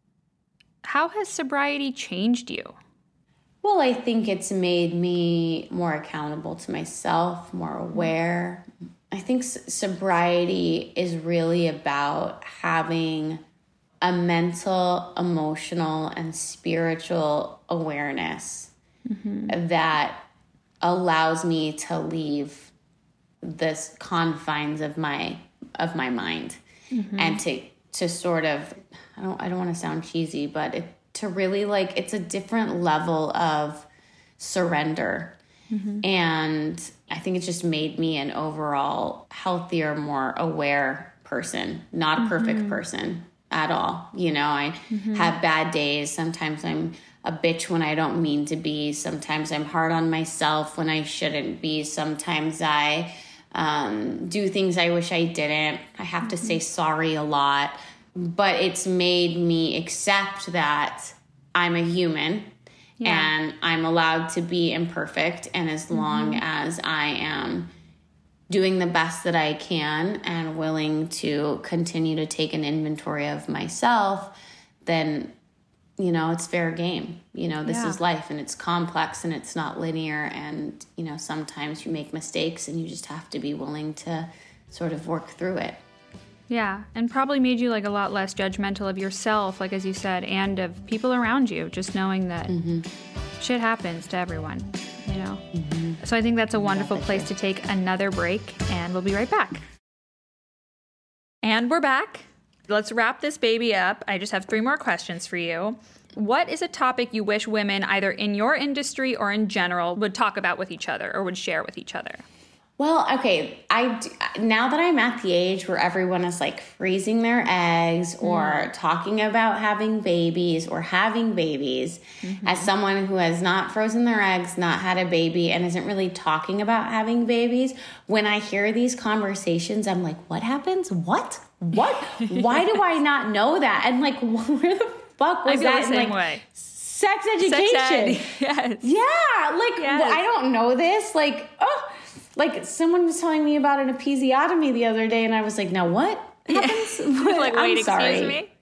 how has sobriety changed you? Well, I think it's made me more accountable to myself, more aware. I think s- sobriety is really about having a mental, emotional, and spiritual awareness mm-hmm. that allows me to leave this confines of my of my mind mm-hmm. and to to sort of I don't I don't want to sound cheesy, but it, to really like it's a different level of surrender. Mm-hmm. And I think it's just made me an overall healthier, more aware person, not a perfect mm-hmm. person at all. You know, I mm-hmm. have bad days. Sometimes I'm a bitch when I don't mean to be. Sometimes I'm hard on myself when I shouldn't be. Sometimes I um, do things I wish I didn't. I have mm-hmm. to say sorry a lot. But it's made me accept that I'm a human yeah. and I'm allowed to be imperfect. And as mm-hmm. long as I am doing the best that I can and willing to continue to take an inventory of myself, then, you know, it's fair game. You know, this yeah. is life, and it's complex and it's not linear. And, you know, sometimes you make mistakes and you just have to be willing to sort of work through it. Yeah, and probably made you like a lot less judgmental of yourself, like as you said, and of people around you, just knowing that mm-hmm. shit happens to everyone, you know? Mm-hmm. So I think that's a wonderful yeah, place to take another break, and we'll be right back. And we're back. Let's wrap this baby up. I just have three more questions for you. What is a topic you wish women, either in your industry or in general, would talk about with each other or would share with each other? Well, okay, I do, now that I'm at the age where everyone is like freezing their eggs or mm. talking about having babies or having babies, mm-hmm. as someone who has not frozen their eggs, not had a baby, and isn't really talking about having babies, when I hear these conversations, I'm like, what happens? What? What? Why do I not know that? And like, where the fuck was I feel that? the same and, like, way. Sex education. Sex ed. Yes. Yeah. Like, yes. well, I don't know this. Like, oh. Like, someone was telling me about an episiotomy the other day, and I was like, now what happens? Yeah. Like, wait, I'm sorry. excuse me?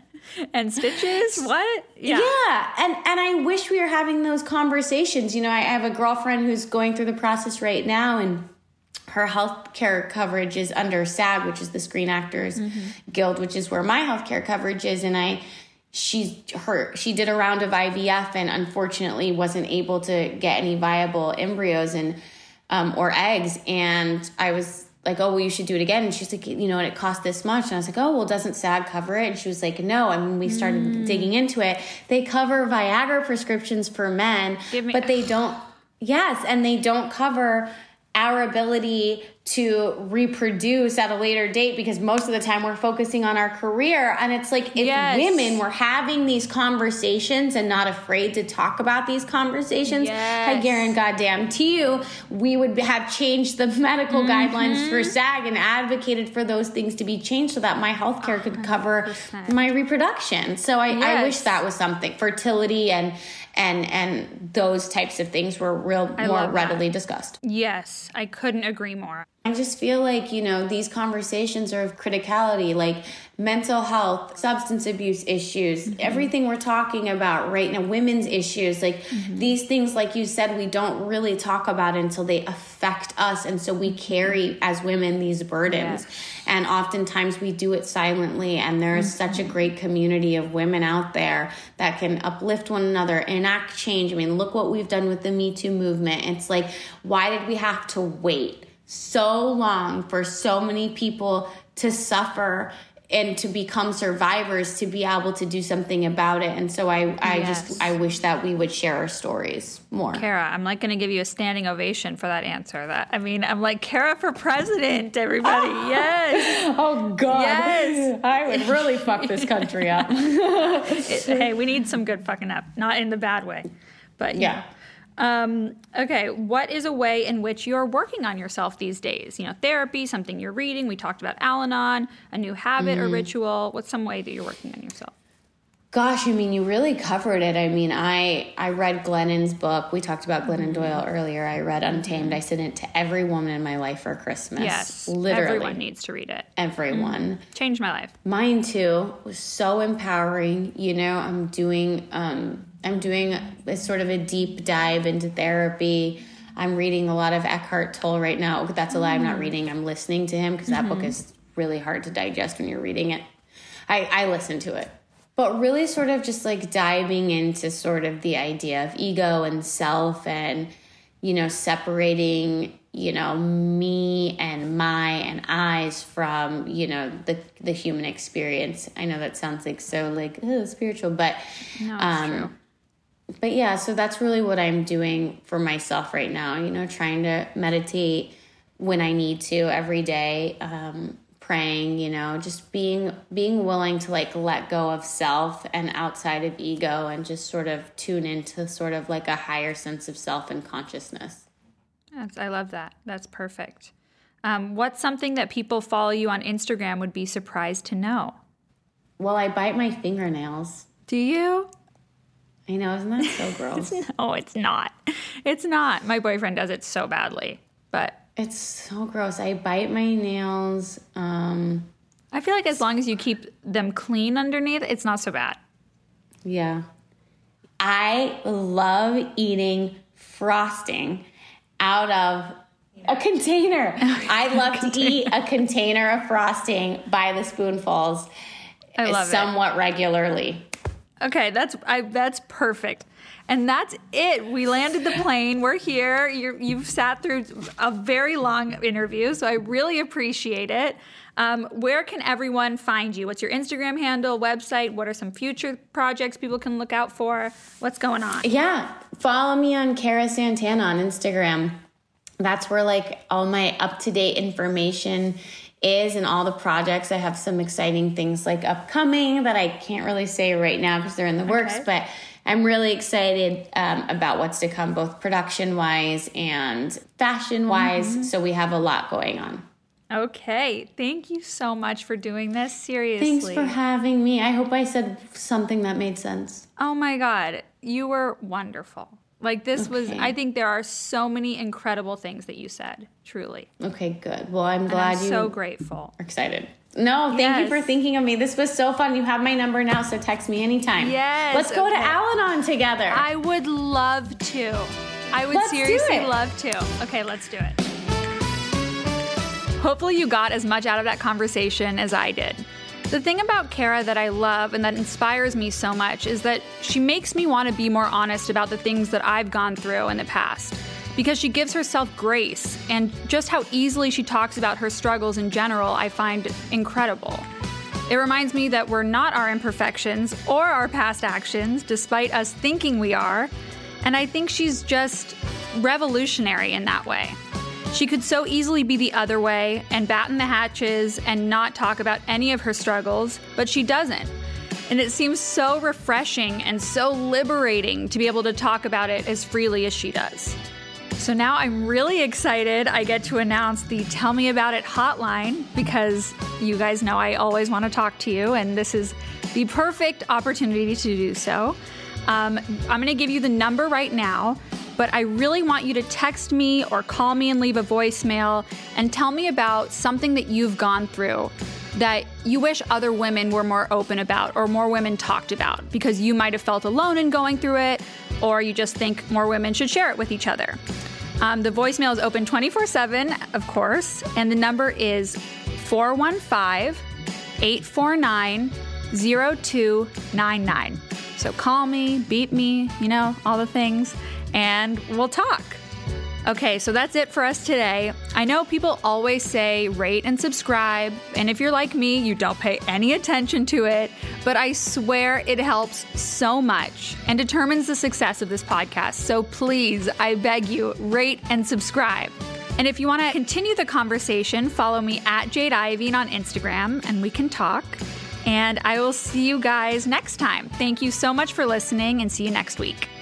And stitches? What? Yeah. Yeah. And, and I wish we were having those conversations. You know, I have a girlfriend who's going through the process right now, and her healthcare coverage is under SAG, which is the Screen Actors mm-hmm. Guild, which is where my healthcare coverage is. And I... She her she did a round of I V F and unfortunately wasn't able to get any viable embryos and um, or eggs. And I was like, oh, well, you should do it again. And she's like, you know, and it cost this much. And I was like, oh, well, doesn't SAG cover it? And she was like, no. And when we started mm. digging into it, they cover Viagra prescriptions for men, me- but they don't. Yes, and they don't cover our ability to reproduce at a later date, because most of the time we're focusing on our career. And it's like, if yes. women were having these conversations and not afraid to talk about these conversations, yes. I guarantee you, we would have changed the medical mm-hmm. guidelines for SAG and advocated for those things to be changed so that my healthcare could cover one hundred percent my reproduction. So I, yes. I wish that was something. Fertility and and and those types of things were real I more readily that. discussed. Yes, I couldn't agree more. I just feel like, you know, these conversations are of criticality, like mental health, substance abuse issues, mm-hmm. everything we're talking about right now, women's issues, like mm-hmm. these things, like you said, we don't really talk about until they affect us. And so we carry as women these burdens. Yes. And oftentimes we do it silently. And there is mm-hmm. such a great community of women out there that can uplift one another, enact change. I mean, look what we've done with the Me Too movement. It's like, why did we have to wait so long for so many people to suffer and to become survivors to be able to do something about it? And so I, I yes. just, I wish that we would share our stories more. Kara, I'm like going to give you a standing ovation for that answer. That I mean, I'm like, Kara for president, everybody. Oh. Yes. Oh, God. Yes. I would really fuck this country up. it, hey, we need some good fucking up. Not in the bad way, but yeah. Know. Um, okay, what is a way in which you're working on yourself these days? You know, therapy, something you're reading. We talked about Al-Anon, a new habit mm. or ritual. What's some way that you're working on yourself? Gosh, I mean, you really covered it. I mean, I, I read Glennon's book. We talked about Glennon Doyle earlier. I read Untamed. I sent it to every woman in my life for Christmas. Yes, literally. Everyone needs to read it. Everyone. Mm. Changed my life. Mine, too. It was so empowering. You know, I'm doing... Um, I'm doing a sort of a deep dive into therapy. I'm reading a lot of Eckhart Tolle right now. That's a lie. I'm not reading. I'm listening to him because that mm-hmm. book is really hard to digest when you're reading it. I, I listen to it. But really sort of just like diving into sort of the idea of ego and self and, you know, separating, you know, me and my and I's from, you know, the the human experience. I know that sounds like so like, oh, spiritual, but... No, it's um, true. But yeah, so that's really what I'm doing for myself right now, you know, trying to meditate when I need to every day, um, praying, you know, just being being willing to like let go of self and outside of ego and just sort of tune into sort of like a higher sense of self and consciousness. That's, I love that. That's perfect. Um, what's something that people follow you on Instagram would be surprised to know? Well, I bite my fingernails. Do you? I know, isn't that so gross? No, it's not. It's not. My boyfriend does it so badly, but... It's so gross. I bite my nails. Um, I feel like as long as you keep them clean underneath, it's not so bad. Yeah. I love eating frosting out of a container. I love to eat a container of frosting by the spoonfuls I love somewhat it. regularly. Okay, that's I, that's perfect. And that's it. We landed the plane. We're here. You're, you've sat through a very long interview, so I really appreciate it. Um, where can everyone find you? What's your Instagram handle, website? What are some future projects people can look out for? What's going on? Yeah, follow me on Kara Santana on Instagram. That's where like all my up-to-date information is and all the projects. I have some exciting things like upcoming that I can't really say right now because they're in the okay. works, but I'm really excited um, about what's to come, both production-wise and fashion-wise. Mm-hmm. So we have a lot going on. Okay. Thank you so much for doing this. Seriously. Thanks for having me. I hope I said something that made sense. Oh my God. You were wonderful. Like this okay. was, I think there are so many incredible things that you said, truly. Okay, good. Well, I'm glad I'm you so grateful. Are excited. No, thank yes. you for thinking of me. This was so fun. You have my number now, so text me anytime. Yes. Let's go okay. to Al-Anon together. I would love to. I would let's seriously love to. Okay, let's do it. Hopefully you got as much out of that conversation as I did. The thing about Kara that I love and that inspires me so much is that she makes me want to be more honest about the things that I've gone through in the past, because she gives herself grace, and just how easily she talks about her struggles in general I find incredible. It reminds me that we're not our imperfections or our past actions, despite us thinking we are, and I think she's just revolutionary in that way. She could so easily be the other way and batten the hatches and not talk about any of her struggles, but she doesn't. And it seems so refreshing and so liberating to be able to talk about it as freely as she does. So now I'm really excited I get to announce the Tell Me About It hotline, because you guys know I always want to talk to you, and this is the perfect opportunity to do so. Um, I'm going to give you the number right now, but I really want you to text me or call me and leave a voicemail and tell me about something that you've gone through that you wish other women were more open about or more women talked about, because you might have felt alone in going through it, or you just think more women should share it with each other. Um, the voicemail is open twenty-four seven, of course, and the number is four one five, eight four nine, zero two nine nine. So call me, beep me, you know, all the things, and we'll talk. Okay, so that's it for us today. I know people always say rate and subscribe, and if you're like me, you don't pay any attention to it, but I swear it helps so much and determines the success of this podcast. So please, I beg you, rate and subscribe. And if you want to continue the conversation, follow me at Jade Iovine on Instagram, and we can talk. And I will see you guys next time. Thank you so much for listening, and see you next week.